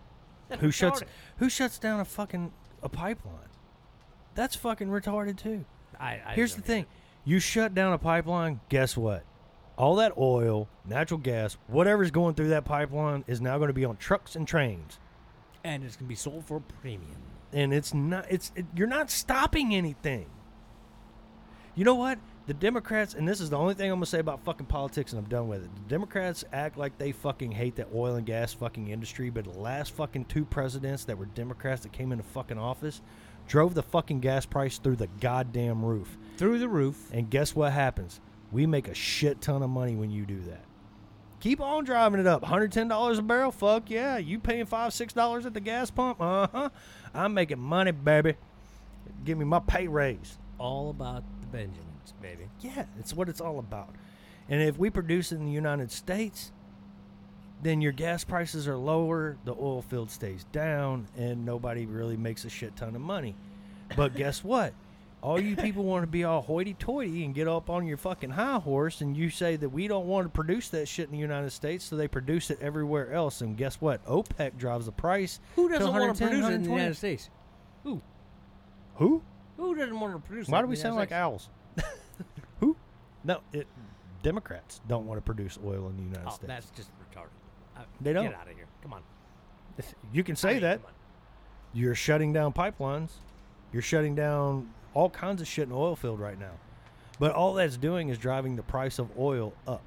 Who shuts
retarded.
down a pipeline? That's fucking retarded too. Here's the
don't get
thing.
it.
You shut down a pipeline, guess what? All that oil, natural gas, whatever's going through that pipeline is now going to be on trucks and trains.
And it's gonna be sold for a premium.
And you're not stopping anything. You know what? The Democrats, and this is the only thing I'm gonna say about fucking politics, and I'm done with it. The Democrats act like they fucking hate the oil and gas fucking industry, but the last fucking 2 presidents that were Democrats that came into fucking office drove the fucking gas price through the goddamn roof.
Through the roof.
And guess what happens? We make a shit ton of money when you do that. Keep on driving it up. $110 a barrel? Fuck yeah. You paying $5, $6 at the gas pump? Uh-huh. I'm making money, baby. Give me my pay raise.
All about the Benjamins, baby.
Yeah, it's what it's all about. And if we produce it in the United States, then your gas prices are lower, the oil field stays down, and nobody really makes a shit ton of money. But guess what? All you people want to be all hoity-toity and get up on your fucking high horse, and you say that we don't want to produce that shit in the United States, so they produce it everywhere else. And guess what? OPEC drives the price.
Who
to
doesn't want to
110,
produce it in the
120.
United States? Who?
Who?
Who doesn't want to produce it?
Why
in
do we
the
sound
United
like
States?
owls? Who? No, Democrats don't want to produce oil in the United
Oh,
States.
that's just retarded.
They don't.
Get out of here. Come on.
You can say
I mean,
that.
come on.
You're shutting down pipelines. You're shutting down all kinds of shit in the oil field right now. But all that's doing is driving the price of oil up.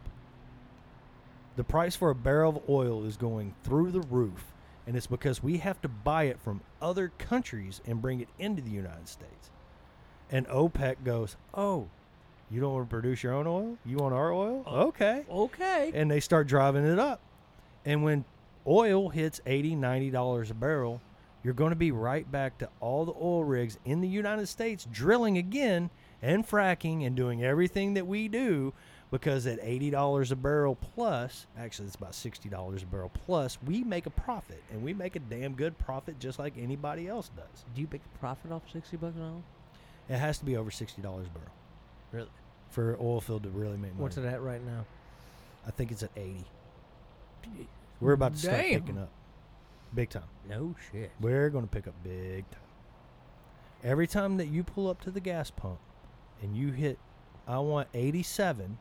The price for a barrel of oil is going through the roof, and it's because we have to buy it from other countries and bring it into the United States. And OPEC goes, oh, you don't want to produce your own oil? You want our oil? Okay.
Okay.
And they start driving it up. And when oil hits $80, $90 a barrel, you're going to be right back to all the oil rigs in the United States drilling again and fracking and doing everything that we do, because at $80 a barrel plus, actually it's about $60 a barrel plus, we make a profit, and we make a damn good profit just like anybody else does.
Do you make a profit off $60 an hour?
It has to be over $60 a barrel
Really?
for oil field to really make money.
What's it at right now?
I think it's at 80. We're about to start
Damn.
picking up big time.
No shit.
We're going to pick up big time. Every time that you pull up to the gas pump and you hit, I want 87,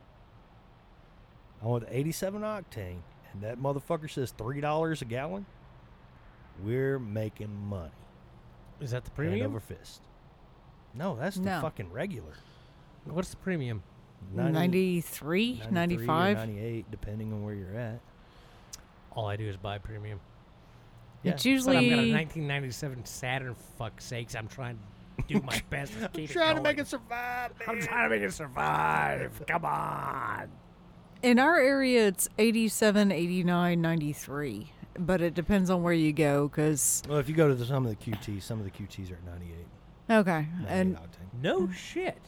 I want 87 octane, and that motherfucker says $3 a gallon, we're making money.
Is that the
Hand
premium?
over fist. No, that's the
No.
fucking regular.
What's the premium?
93,
93 or
95.
98, depending on where you're at.
All I do is buy premium.
Yeah.
It's
But I've got a
usually
1997 Saturn. Fuck sakes, I'm trying to do my best to keep
Trying to
it
make
going.
it survive,
I'm
man.
trying to make it survive. Come on.
in our area. It's 87, 89, 93. But it depends on where you go, because
Well, if you go to some of the QTs, some of the QTs are at 98.
okay,
98
and
octane.
No shit.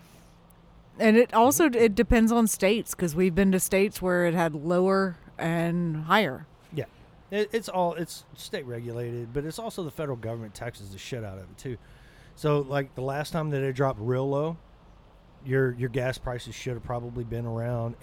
it also it depends on states, because we've been to states where it had lower and higher.
Yeah, it's state regulated, but it's also the federal government taxes the shit out of it too. So like the last time that it dropped real low, your gas prices should have probably been around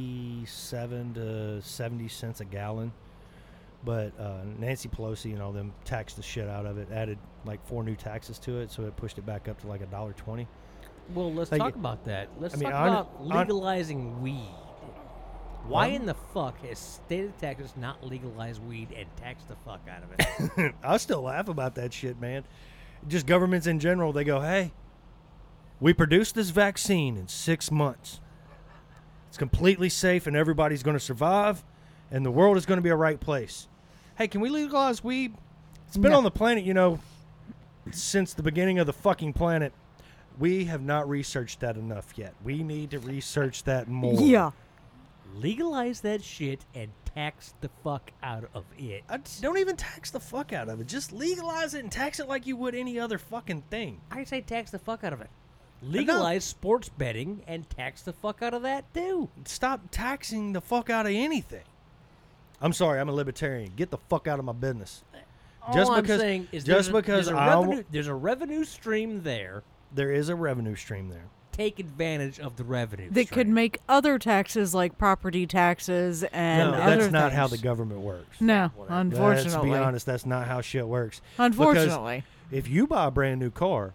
87 to 70 cents a gallon. But Nancy Pelosi and all them taxed the shit out of it, added like 4 new taxes to it, so it pushed it back up to like $1.20.
Well, let's
Like,
talk about that. Let's
I mean,
talk
on-
about
on-
legalizing weed. Why
Huh?
in the fuck has state of Texas not legalized weed and taxed the fuck out of it?
I still laugh about that shit, man. Just governments in general, they go, hey, we produced this vaccine in 6 months. It's completely safe and everybody's going to survive and the world is going to be a right place. Hey, can we legalize weed? It's been
No.
on the planet, since the beginning of the fucking planet. We have not researched that enough yet. We need to research that more.
Yeah.
Legalize that shit and tax the fuck out of it.
Don't even tax the fuck out of it. Just legalize it and tax it like you would any other fucking thing.
I say tax the fuck out of it. Legalize sports betting and tax the fuck out of that too.
Stop taxing the fuck out of anything. I'm sorry, I'm a libertarian. Get the fuck out of my business.
All I'm saying is
just
there's
because
a
I
revenue, there's a revenue stream there.
there is a revenue stream there.
take advantage of the revenue
That could
stream.
make other taxes like property taxes and
No,
other
that's not how the
things.
government works.
No,
whatever.
unfortunately.
Let's be honest, that's not how shit works.
Unfortunately.
Because if you buy a brand new car,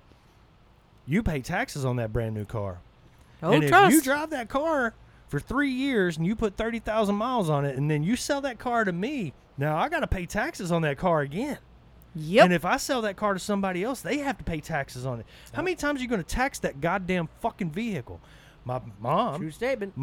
you pay taxes on that brand new car.
Oh,
and if
trust.
you drive that car for 3 years and you put 30,000 miles on it and then you sell that car to me, now I got to pay taxes on that car again.
Yep.
And if I sell that car to somebody else, they have to pay taxes on it. How many times are you going to tax that goddamn fucking vehicle? My
True
mom,
statement.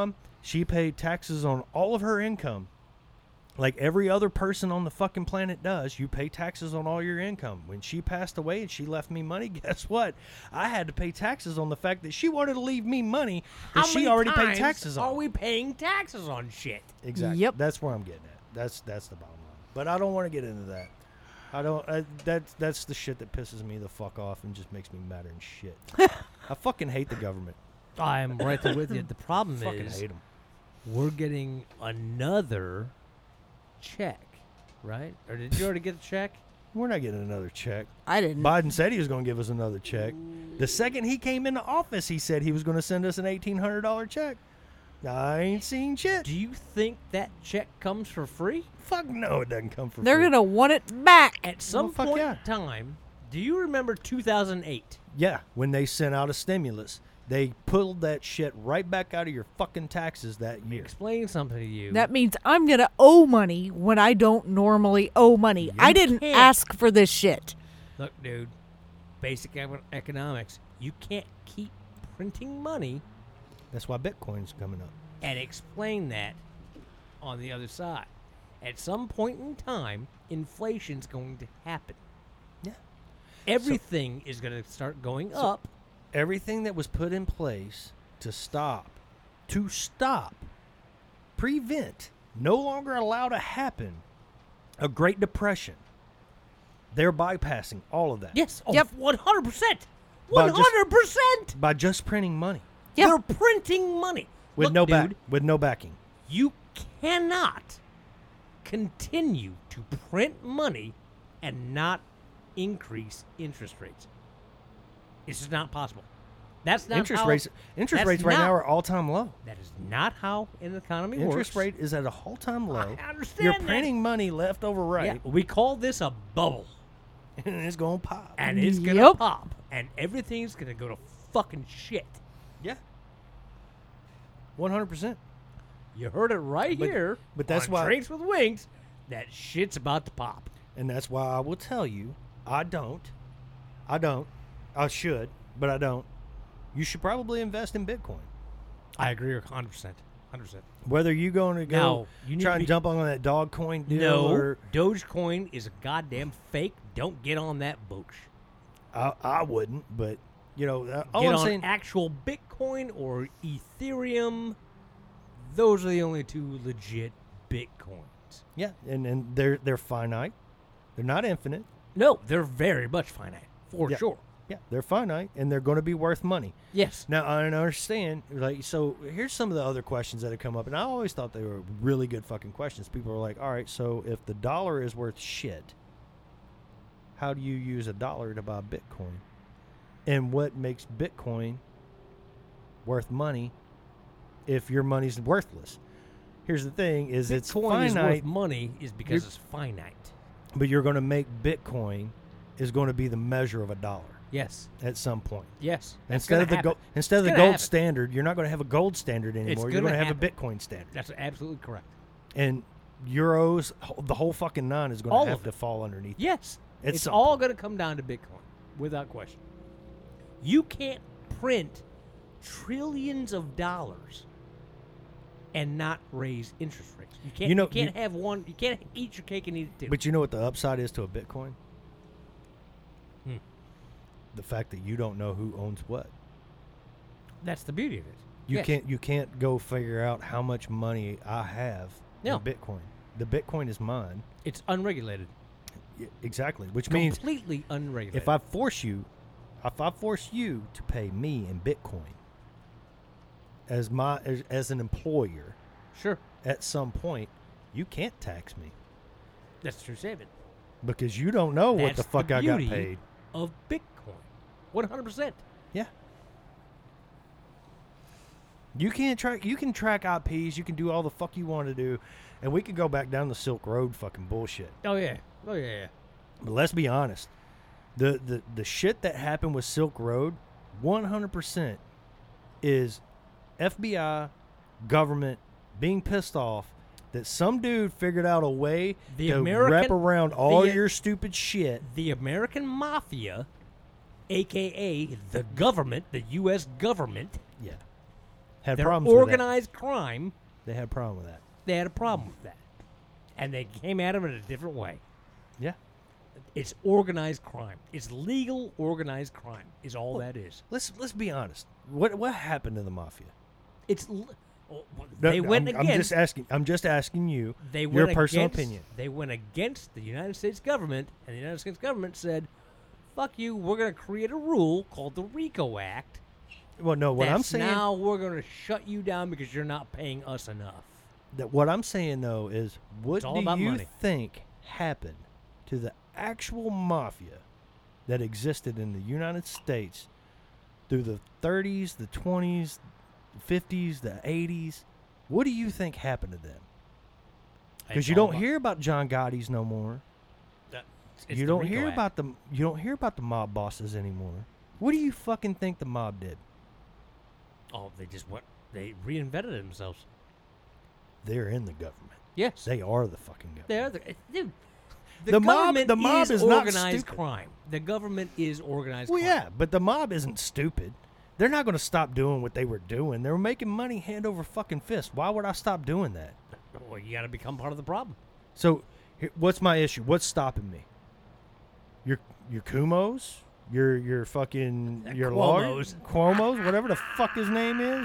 she paid taxes on all of her income. Like every other person on the fucking planet does, you pay taxes on all your income. When she passed away and she left me money, guess what? I had to pay taxes on the fact that she wanted to leave me money that
How
she
many
already paid
times
taxes on.
Are we paying taxes on shit?
Exactly.
Yep.
That's where I'm getting at. That's the bottom line. But I don't want to get into that. I don't. That's the shit that pisses me the fuck off and just makes me madder than shit. I fucking hate the government.
I'm right there with you. The problem
Fucking
is
hate them.
we're getting another check, right? Or did you already get the check?
We're not getting another check.
I didn't.
Biden said he was going to give us another check. The second he came into office, he said he was going to send us an $1,800 check. I ain't seen shit.
Do you think that check comes for free?
Fuck no, it doesn't come from.
They're going to want it back.
At some
fuck
point
yeah.
in time, do you remember 2008?
Yeah, when they sent out a stimulus, they pulled that shit right back out of your fucking taxes that year.
Explain something to you.
That means I'm going to owe money when I don't normally owe money. I didn't
can't.
ask for this shit.
Look, dude, basic economics. You can't keep printing money
That's why Bitcoin's coming up.
and explain that on the other side. At some point in time, inflation's going to happen.
Yeah.
Everything is going to start going up.
Everything that was put in place to stop, prevent, no longer allow to happen, a Great Depression. They're bypassing all of that.
Yes. Oh,
Yep.
100%.
By just-
100%.
By just printing money
Yeah.
They're printing money.
with
Look,
no
dude,
with no backing.
You cannot continue to print money and not increase interest rates. It's just not possible. That's not
Interest
how,
rates
that's
right
not-
now are all-time low.
That is not how an economy
Interest
works.
rate is at a all-time low.
I understand
You're
that.
printing money left over
Yeah,
right,
we call this a bubble,
and it's going to pop.
and it's gonna
Yep.
pop, and everything's gonna go to fucking shit.
Yeah. 100%.
You heard it right
But-
here.
but that's
on
why-
Drinks with Wings. That shit's about to pop.
And that's why I will tell you, I should, but I don't. You should probably invest in Bitcoin.
I agree 100%. 100%.
Whether you're going to go
Now, you need
try
to
and
be-
jump on that Dogcoin deal
No,
or
Dogecoin is a goddamn fake. Don't get on that boat.
I wouldn't, but you know, all
Get
I'm
on
saying,
actual Bitcoin or Ethereum. Those are the only two legit Bitcoins.
yeah, and they're finite. They're not infinite.
No, they're very much finite, for
Yeah.
sure.
Yeah, they're finite and they're going to be worth money.
Yes.
Now I understand, like, so here's some of the other questions that have come up, and I always thought they were really good fucking questions. People are like, all right, so if the dollar is worth shit, how do you use a dollar to buy Bitcoin? And what makes Bitcoin worth money if your money's worthless? Here's the thing: is it's
Bitcoin is worth
finite,
money is because
You're-
it's finite.
but you're going to make Bitcoin is going to be the measure of a dollar
Yes.
at some point.
Yes. That's
Instead
gonna
of the
happen.
instead of the
It's
gold
gonna happen.
standard, you're not going to have a gold standard anymore. You're
gonna
going to have a
happen.
Bitcoin standard.
That's absolutely correct.
And euros, the whole fucking nine is going
All
to
of
have to
it.
fall underneath.
Yes.
At
It's
some
all
point.
going to come down to Bitcoin, without question. You can't print trillions of dollars and not raise interest rates. You can't.
You know,
you can't have one. You can't eat your cake and eat it too.
But you know what the upside is to a Bitcoin?
Hmm.
The fact that you don't know who owns what.
That's the beauty of it.
You
Yes.
can't go figure out how much money I have
No.
in Bitcoin. The Bitcoin is mine.
It's unregulated.
Exactly. Which means
Completely unregulated.
if I force you to pay me in Bitcoin as an employer
Sure.
at some point, you can't tax me
That's a true statement.
because you don't know what the
That's
fuck
the
I got
beauty
paid.
of Bitcoin. 100%.
Yeah. You can't track. You can track IPs. You can do all the fuck you want to do, and we can go back down the Silk Road fucking bullshit.
Oh yeah. Oh yeah.
But let's be honest, the shit that happened with Silk Road, 100% is FBI, government being pissed off that some dude figured out a way
The
to
American-
wrap around all
the-
your stupid shit.
The American mafia, aka the government, the U.S. government,
Yeah, had
their
problems with
organized crime,
that. They had a problem with that.
they had a problem with that, and they came at him in a different way.
Yeah.
It's organized crime. It's legal organized crime. Is all that is.
Let's be honest. What happened to the mafia?
It's
No,
they went
I'm
against.
just asking. I'm just asking you
They
your
went
personal
against-
opinion.
They went against the United States government, and the United States government said, "Fuck you. We're going to create a rule called the RICO Act.
Well, no. What I'm
that's
saying
now we're going to shut you down because you're not paying us enough."
what I'm saying though is, what
It's all
do
about
you
money.
think happened to the actual mafia that existed in the United States through the 30s, the 20s, the 50s, the 80s? What do you think happened to them? Because
It's
you
all
don't
about-
hear about John Gotti's no more.
it's
You
the
don't
RICO
hear
Act.
about the you don't hear about the mob bosses anymore. What do you fucking think the mob did?
Oh, they just went. They reinvented themselves.
They're in the government.
Yes,
They are the fucking government.
they're the dude.
The mob-
government
the mob is
is
not
organized
stupid.
crime. The government is organized
Well,
crime.
yeah, but the mob isn't stupid. They're not going to stop doing what they were doing. They were making money hand over fucking fist. Why would I stop doing that?
Well, you got to become part of the problem.
So, what's my issue? What's stopping me? Your Kumos, your fucking your
Cuomos.
Cuomos, whatever the fuck his name is.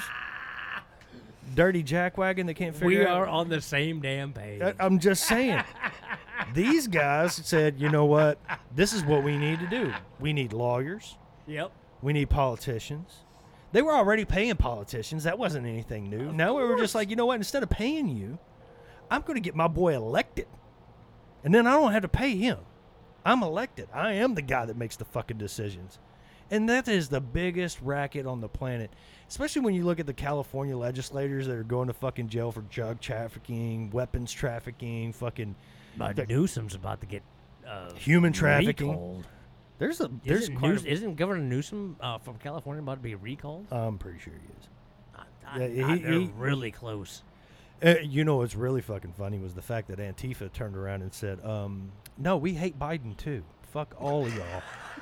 Dirty jackwagon that can't figure
We
out.
are on the same damn page.
I'm just saying. These guys said, you know what? This is what we need to do. We need lawyers.
Yep.
We need politicians. They were already paying politicians. That wasn't anything new. Now we were just like, you know what? Instead of paying you, I'm going to get my boy elected. And then I don't have to pay him. I'm elected. I am the guy that makes the fucking decisions. And that is the biggest racket on the planet. Especially when you look at the California legislators that are going to fucking jail for drug trafficking, weapons trafficking, fucking
But Newsom's about to get
human trafficking.
recalled.
There's
Isn't Governor Newsom from California about to be recalled?
I'm pretty sure he is.
They're
he-
really close.
You know what's really fucking funny was the fact that Antifa turned around and said, no, we hate Biden too. Fuck all of y'all.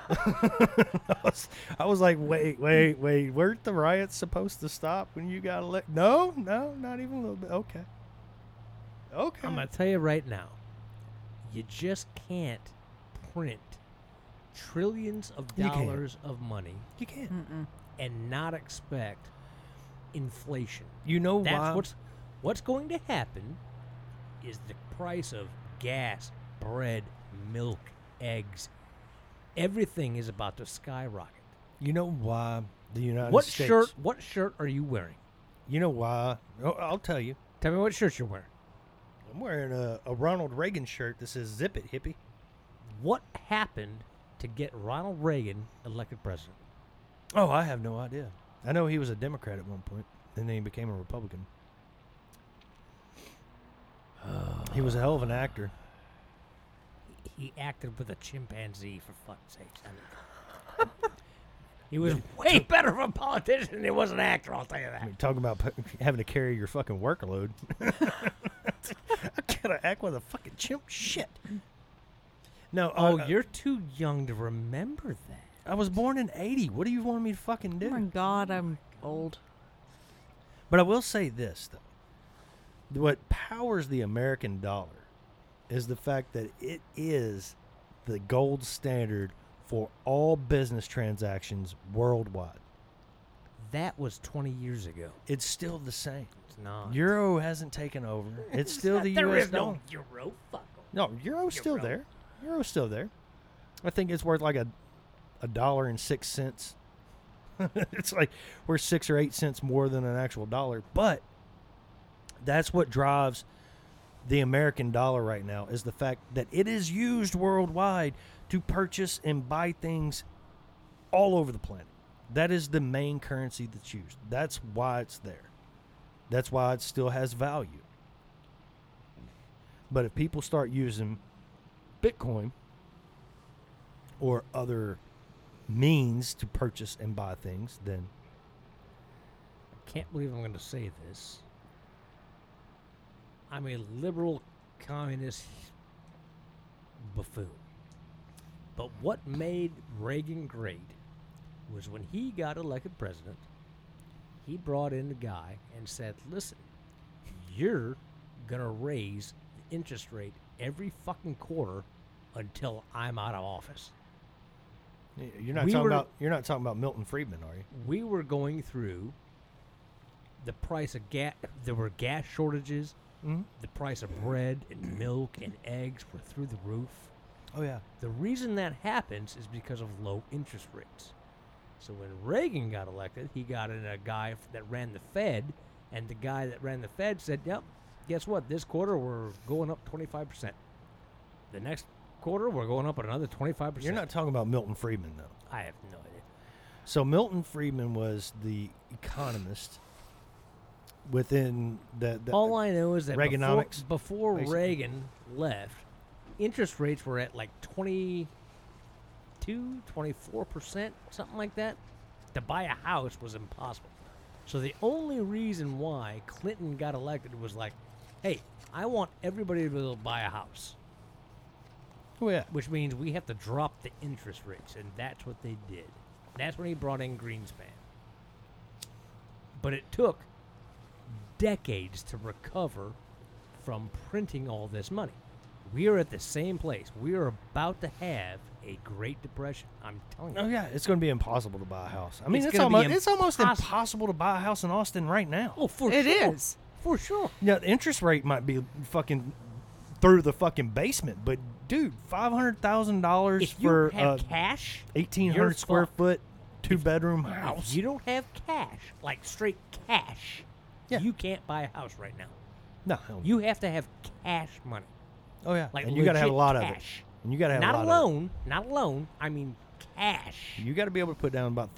I was like, wait. Weren't the riots supposed to stop when you got elected? No, not even a little bit. Okay.
I'm going to tell you right now, you just can't print trillions of
You can't.
dollars of money
You can't.
and not expect inflation.
You know
That's
why?
what's going to happen is the price of gas, bread, milk, eggs, everything is about to skyrocket.
You know why the United
What
States...
shirt are you wearing?
You know why? Oh, I'll tell you.
Tell me what shirt you're wearing.
I'm wearing a Ronald Reagan shirt that says "Zip it, hippie."
What happened to get Ronald Reagan elected president?
Oh, I have no idea. I know he was a Democrat at one point, and then he became a Republican. He was a hell of an actor.
He acted with a chimpanzee, for fuck's sake. I mean, he was way better of a politician than he was an actor, I'll tell you that.
I mean, talking about having to carry your fucking workload. I gotta act with a fucking chimp. Shit. No.
You're too young to remember that.
I was born in '80. What do you want me to fucking
Oh my
do?
God, I'm old.
But I will say this though: what powers the American dollar is the fact that it is the gold standard for all business transactions worldwide.
That was 20 years ago.
It's still the same.
It's not.
Euro hasn't taken over. It's still the
There
U.S.
is no
dollar.
euro. Fuck 'em.
No, Euro's still
Euro.
there. Euro's still there. I think it's worth like $1.06. It's like we're 6 or 8 cents more than an actual dollar. But that's what drives the American dollar right now, is the fact that it is used worldwide to purchase and buy things all over the planet. That is the main currency that's used. That's why it's there. That's why it still has value. But if people start using Bitcoin or other means to purchase and buy things, then
I can't believe I'm going to say this. I'm a liberal communist buffoon. But what made Reagan great was when he got elected president, he brought in a guy and said, listen, you're going to raise the interest rate every fucking quarter until I'm out of office.
you're not talking about Milton Friedman, are you?
We were going through the price of gas. There were gas shortages.
Mm-hmm.
The price of bread and milk and eggs were through the roof.
Oh yeah.
The reason that happens is because of low interest rates. So when Reagan got elected, he got in a guy that ran the Fed, and the guy that ran the Fed said, yep, guess what? This quarter we're going up 25%. The next quarter we're going up at another 25%.
You're not talking about Milton Friedman, though.
I have no idea.
So Milton Friedman was the economist within the
All I know is that
Reaganomics,
before
basically.
Reagan left, interest rates were at like 22, 24%, something like that. To buy a house was impossible. So the only reason why Clinton got elected was like, hey, I want everybody to be able to buy a house,
Oh yeah.
which means we have to drop the interest rates, and that's what they did. That's when he brought in Greenspan. But it took decades to recover from printing all this money. We are at the same place. We are about to have a Great Depression. I'm telling you.
Oh yeah, it's going to be impossible to buy a house. I mean,
It's
it's
gonna be
almost
impossible.
impossible to buy a house in Austin right now.
Oh, for
It
sure.
is.
For sure.
Yeah, the interest rate might be fucking through the fucking basement, but dude, $500,000
If you
for
have cash,
1,800
you're
square
fucked.
foot 2-bedroom
If
house.
you don't have cash, like straight cash,
Yeah.
you can't buy a house right now.
No, hell no.
You have to have cash money.
Oh yeah,
Like
and you got to have a
legit
lot of it.
cash.
And you got to have
Not
a lot
alone. Not alone. I mean cash.
of it. You got to be able to put down about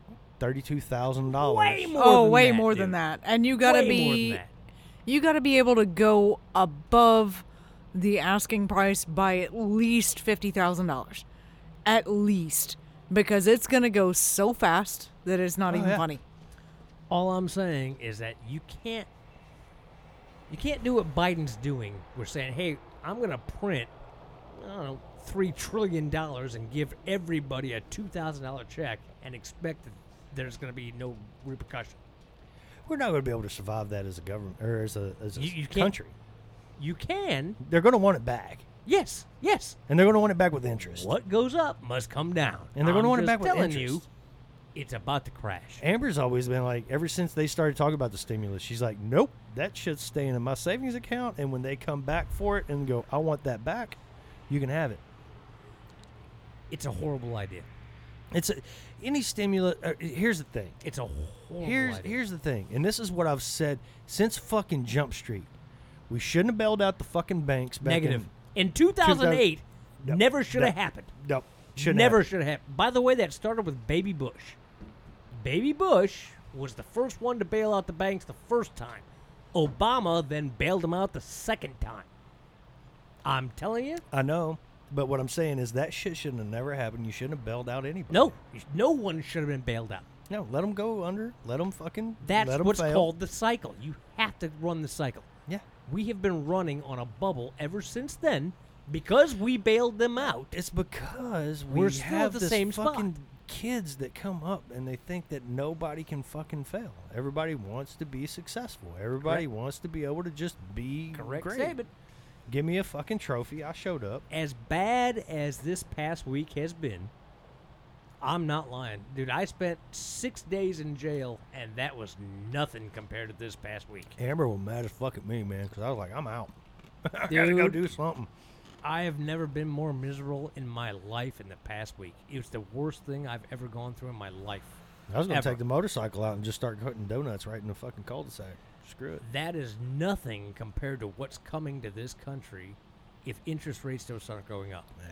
$32,000.
Way more
Oh,
than
way
that,
more
dude.
than that. And you gotta
Way more than
be
that.
you gotta be able to go above the asking price by at least $50,000. At least. Because it's gonna go so fast that it's not
Oh,
even
yeah.
funny.
All I'm saying is that you can't do what Biden's doing. We're saying, hey, I'm going to print, I don't know, $3 trillion and give everybody a $2,000 check and expect that there's going to be no repercussion.
We're not going to be able to survive that as a government or as a
You can't-
country.
You can,
They're going to want it back,
yes,
and they're going to want it back with interest.
what goes up must come down.
And they're gonna
I'm
want it
just
back with
telling
interest.
you, it's about to crash.
Amber's always been like, ever since they started talking about the stimulus, she's like, nope, that shit's staying in my savings account, and when they come back for it and go, I want that back, you can have it.
It's a horrible idea.
It's any stimulus. Here's the thing.
It's a horrible idea.
Here's the thing, and this is what I've said since fucking Jump Street. We shouldn't have bailed out the fucking banks back
Negative. In 2008,
Nope.
never should have
Nope.
happened.
Nope. Shouldn't
Never
have.
should have happened. By the way, that started with Baby Bush. Baby Bush was the first one to bail out the banks the first time. Obama then bailed them out the second time. I'm telling you,
I know, but what I'm saying is that shit shouldn't have never happened. You shouldn't have bailed out anybody.
no one should have been bailed out.
No, let them go under. Let them fucking.
That's
let 'em
what's
fail.
called the cycle. You have to run the cycle.
Yeah.
We have been running on a bubble ever since then because we bailed them out.
It's because
We're
we
still
have
at the
this
same spot.
fucking kids that come up and they think that nobody can fucking fail. Everybody wants to be successful. Everybody
Correct.
wants to be able to just be
Correct
great.
statement.
Give me a fucking trophy. I showed up.
As bad as this past week has been, I'm not lying. Dude, I spent 6 days in jail, and that was nothing compared to this past week.
Amber was mad as fuck at me, man, because I was like, I'm out. I gotta go
Dude.
do something.
I have never been more miserable in my life in the past week. It was the worst thing I've ever gone through in my life.
I was gonna
Ever.
take the motorcycle out and just start cutting donuts right in the fucking cul-de-sac. Screw it.
That is nothing compared to what's coming to this country if interest rates don't start going up.
Nah.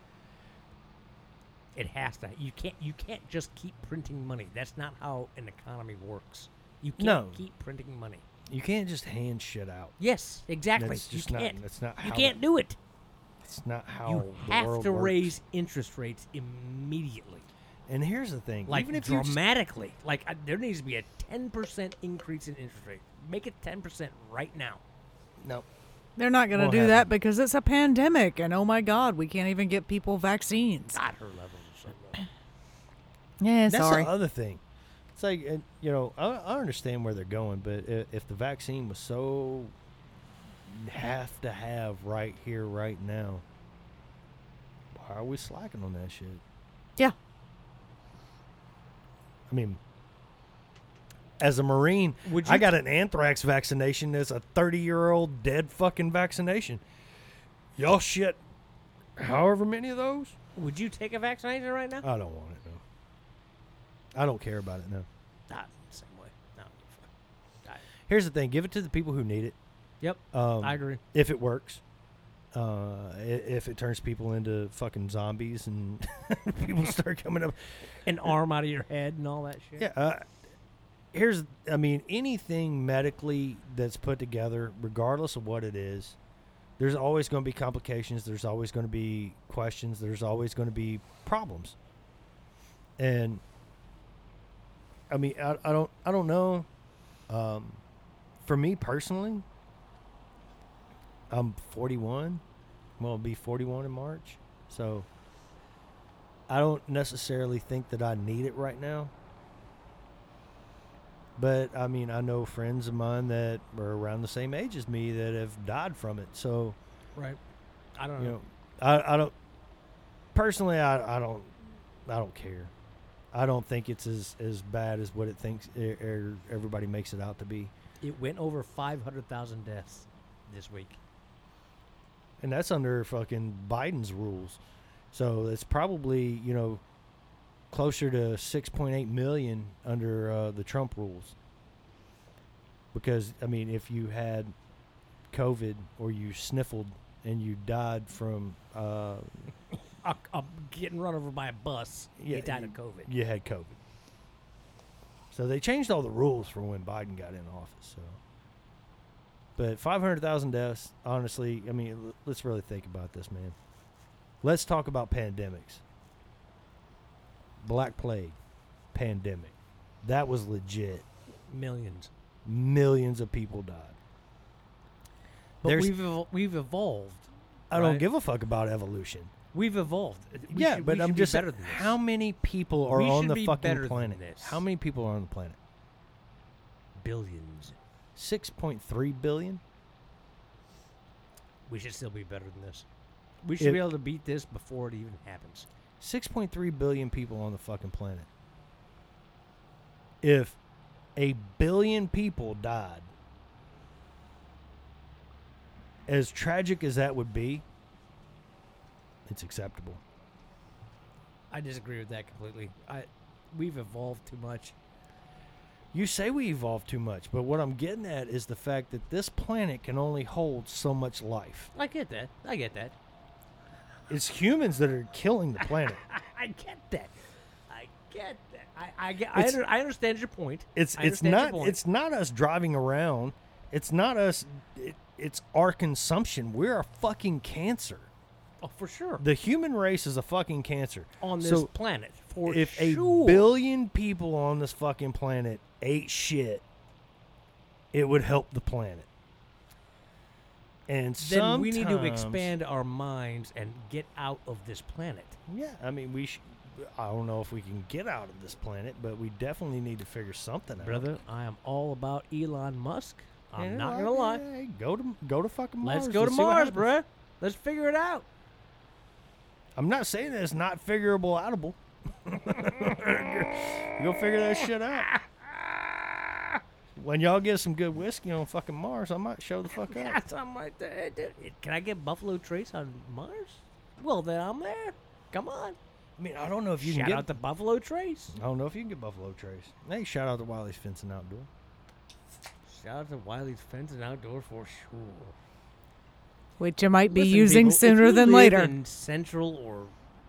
It has to. You can't just keep printing money. That's not how an economy works. You can't
No.
keep printing money.
You can't just hand shit out.
Yes, exactly.
That's just
you
not.
can't.
That's not. How
You can't do it.
It's not how
You
the
have
world
to
works.
raise interest rates immediately,
And here's the thing:
like
even if you
dramatically. Like there needs to be a 10% increase in interest rate. Make it 10% right now.
no,
They're not going to
Won't
do
happen.
that because it's a pandemic, and oh my God, we can't even get people vaccines.
God, her levels are so low.
Yeah,
that's
sorry.
the other thing. It's like I understand where they're going, but if the vaccine was so have to have right here, right now, why are we slacking on that shit?
Yeah.
I mean, as a Marine,
Would
I
you
got an anthrax vaccination that's a 30-year-old dead fucking vaccination. Y'all shit however many of those?
Would you take a vaccination right now?
I don't want it, no. I don't care about it, no.
Not the same way. No.
Here's the thing. Give it to the people who need it.
Yep. I agree.
If it works. If it turns people into fucking zombies and people start coming up.
An arm out of your head and all that shit.
Yeah. Anything medically that's put together, regardless of what it is, there's always going to be complications. There's always going to be questions. There's always going to be problems. And I mean, I don't know. For me personally, I'm 41. Well, I'll be 41 in March. So I don't necessarily think that I need it right now. But I mean, I know friends of mine that are around the same age as me that have died from it. So,
Right. I don't
you
know.
know, I don't personally. I don't care. I don't think it's as bad as what it thinks everybody makes it out to be.
It went over 500,000 deaths this week.
And that's under fucking Biden's rules. So it's probably, closer to 6.8 million under the Trump rules. Because, I mean, if you had COVID or you sniffled and you died from...
Getting run over by a bus.
Yeah,
he died of COVID.
you had COVID. So they changed all the rules for when Biden got in office. So, but 500,000 deaths, honestly, I mean, let's really think about this, man. Let's talk about pandemics. Black Plague, pandemic. That was legit.
Millions.
Millions of people died.
But
There's-
we've evolved.
I don't
right?
give a fuck about evolution.
We've evolved. We
yeah,
should-
but
we
I'm
should be
just
better than this.
how many people are
We
on
should
the
be
fucking
better than
planet?
this.
How many people are on the planet?
Billions.
6.3 billion?
We should still be better than this. We should be able to beat this before it even happens.
6.3 billion people on the fucking planet. If a billion people died, as tragic as that would be, it's acceptable.
I disagree with that completely. We've evolved too much.
You say we evolved too much, but what I'm getting at is the fact that this planet can only hold so much life.
I get that.
It's humans that are killing the planet.
I get that.
It's-
I understand your point.
It's
I understand your
not
point.
it's not us driving around. It's not us. It's our consumption. We're a fucking cancer.
Oh, for sure.
The human race is a fucking cancer.
On this
So
planet, for
if
sure.
a billion people on this fucking planet ate shit, it would help the planet. And
then we need to
sometimes-
expand our minds and get out of this planet.
Yeah, I mean, I don't know if we can get out of this planet, but we definitely need to figure something out.
Brother, I am all about Elon Musk. I'm
Yeah,
not going to lie.
hey, go to fucking Mars.
Let's go to
see what
Mars,
happens.
bruh. Let's figure it out.
I'm not saying that it's not figurable outable. You'll figure that shit out. When y'all get some good whiskey on fucking Mars, I might show the fuck
Yeah,
up.
something right there. Can I get Buffalo Trace on Mars? Well, then I'm there. Come on.
I mean, I don't know if you
Shout
can get.
out to Buffalo Trace.
I don't know if you can get Buffalo Trace. Hey, shout out to Wiley's Fencing Outdoor.
Shout out to Wiley's Fencing Outdoor for sure.
Which you might be
Listen,
using
people, if
sooner
you
than
live
later.
in Central or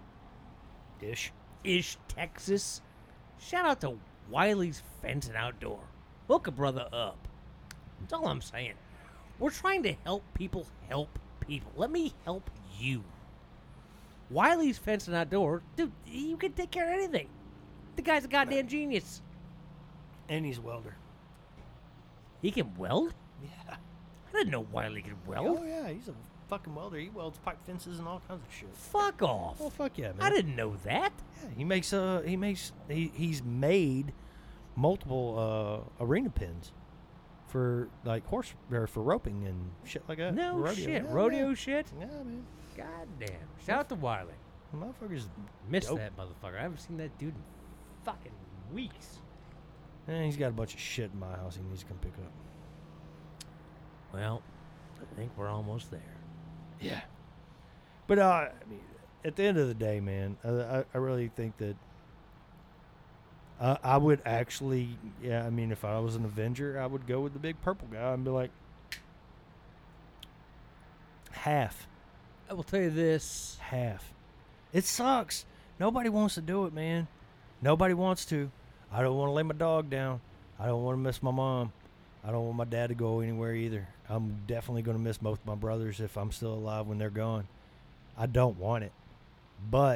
ish Texas, shout out to Wiley's Fencing Outdoor. Hook a brother up. That's all I'm saying. We're trying to help people help people. Let me help you. Wiley's fencing outdoor. Dude, you can take care of anything. The guy's a goddamn genius.
And he's a welder.
He can weld?
Yeah.
I didn't know Wiley could weld.
Oh, yeah. He's a fucking welder. He welds pipe fences and all kinds of shit.
Fuck off.
Oh, fuck yeah, man.
I didn't know that.
Yeah, he's made multiple arena pins for like horse or for roping and shit like that.
No
Rodeo.
shit.
Yeah,
Rodeo
man.
shit?
Yeah, man.
God damn. Shout out to Wiley.
Motherfuckers
Missed
dope.
that motherfucker. I haven't seen that dude in fucking weeks.
And he's got a bunch of shit in my house he needs to come pick up.
Well, I think we're almost there.
Yeah. But I mean, at the end of the day, man, I really think that I would actually, I mean, if I was an Avenger, I would go with the big purple guy and be like, half.
I will tell you this.
Half. It sucks. Nobody wants to do it, man. Nobody wants to. I don't want to lay my dog down. I don't want to miss my mom. I don't want my dad to go anywhere either. I'm definitely going to miss both my brothers if I'm still alive when they're gone. I don't want it. But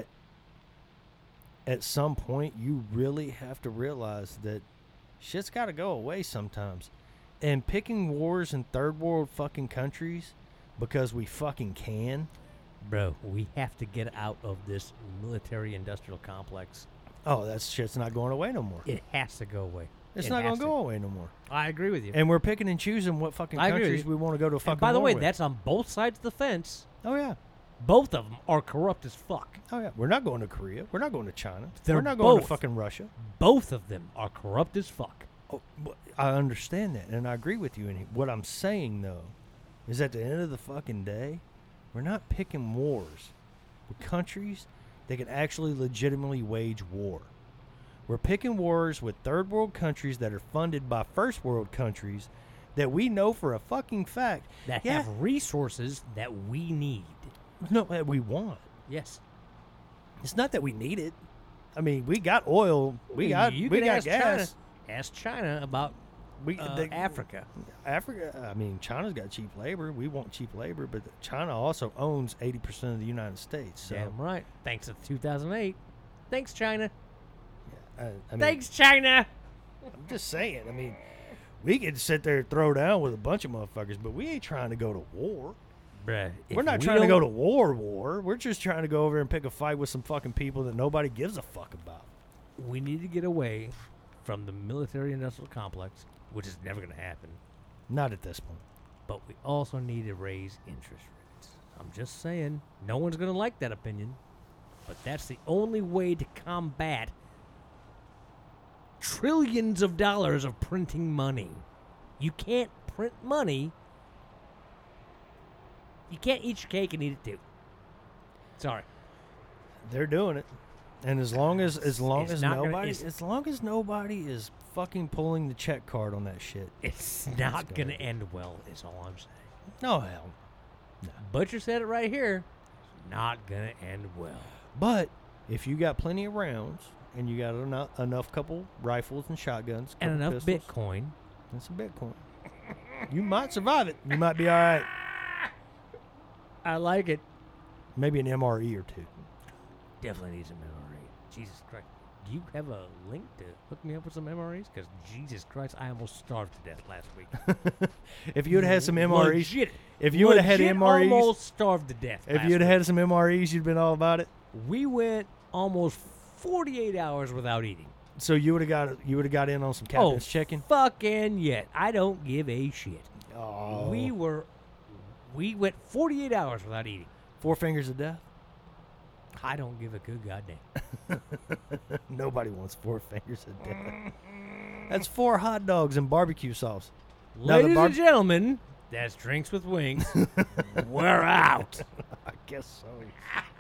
at some point, you really have to realize that shit's got to go away sometimes. And picking wars in third world fucking countries because we fucking can.
Bro, we have to get out of this military-industrial complex.
Oh, that shit's not going away no more.
It has to go away.
It's
It
not
has
going to go away no more.
I agree with you.
And we're picking and choosing what fucking
I agree with
countries
you.
we want to go to fucking
And by the
war
way,
with.
that's on both sides of the fence.
Oh, yeah.
Both of them are corrupt as fuck.
Oh, yeah. We're not going to Korea. We're not going to China.
They're
We're not going to
both.
fucking Russia.
Both of them are corrupt as fuck.
Oh, I understand that, and I agree with you. And what I'm saying, though, is at the end of the fucking day, we're not picking wars with countries that can actually legitimately wage war. We're picking wars with third world countries that are funded by first world countries that we know for a fucking fact
That have resources that we need.
no, that we want.
Yes.
It's not that we need it. I mean, we got oil. We got
ask
gas.
China, ask China about
We
Africa.
Africa. I mean, China's got cheap labor. We want cheap labor, but China also owns 80% of the United States. So,
Damn right. Thanks to 2008. Thanks, China.
I mean,
Thanks, China.
I'm just saying. I mean, we could sit there and throw down with a bunch of motherfuckers, but we ain't trying to go to war.
Bruh,
We're not trying to go to war. We're just trying to go over and pick a fight with some fucking people that nobody gives a fuck about.
We need to get away from the military-industrial complex, which is never going to happen.
Not at this point.
But we also need to raise interest rates. I'm just saying, no one's going to like that opinion, but that's the only way to combat trillions of dollars of printing money. You can't print money. You can't eat your cake and eat it too. Sorry.
They're doing it, and as long as
It's not gonna-
nobody
it's-
as long as nobody is fucking pulling the check card on that shit.
It's not going to
gonna-
end well, is all I'm saying.
No hell.
Butcher said it right here. It's not going to end well.
But if you got plenty of rounds and you got enough couple rifles and shotguns
And
couple
enough
pistols,
Bitcoin.
and some Bitcoin, you might survive it. You might be all right.
I like it.
Maybe an MRE or two.
Definitely needs some MRE. Jesus Christ. Do you have a link to hook me up with some MREs? Because Jesus Christ, I almost starved to death last week.
If you would have had some MREs,
Legit.
if you would have had
Legit
MREs,
almost starved to death.
if
last
you'd have
week.
had some MREs, you'd been all about it.
We went almost 48 hours without eating.
So you would have got in on some captain's chicken.
Fucking yet. I don't give a shit.
Oh,
We went 48 hours without eating.
4 fingers of death.
I don't give a good goddamn.
Nobody wants 4 fingers of death. That's 4 hot dogs and barbecue sauce. Now, the
Ladies
bar-
and gentlemen, that's Drinks with Wings. We're out.
I guess so.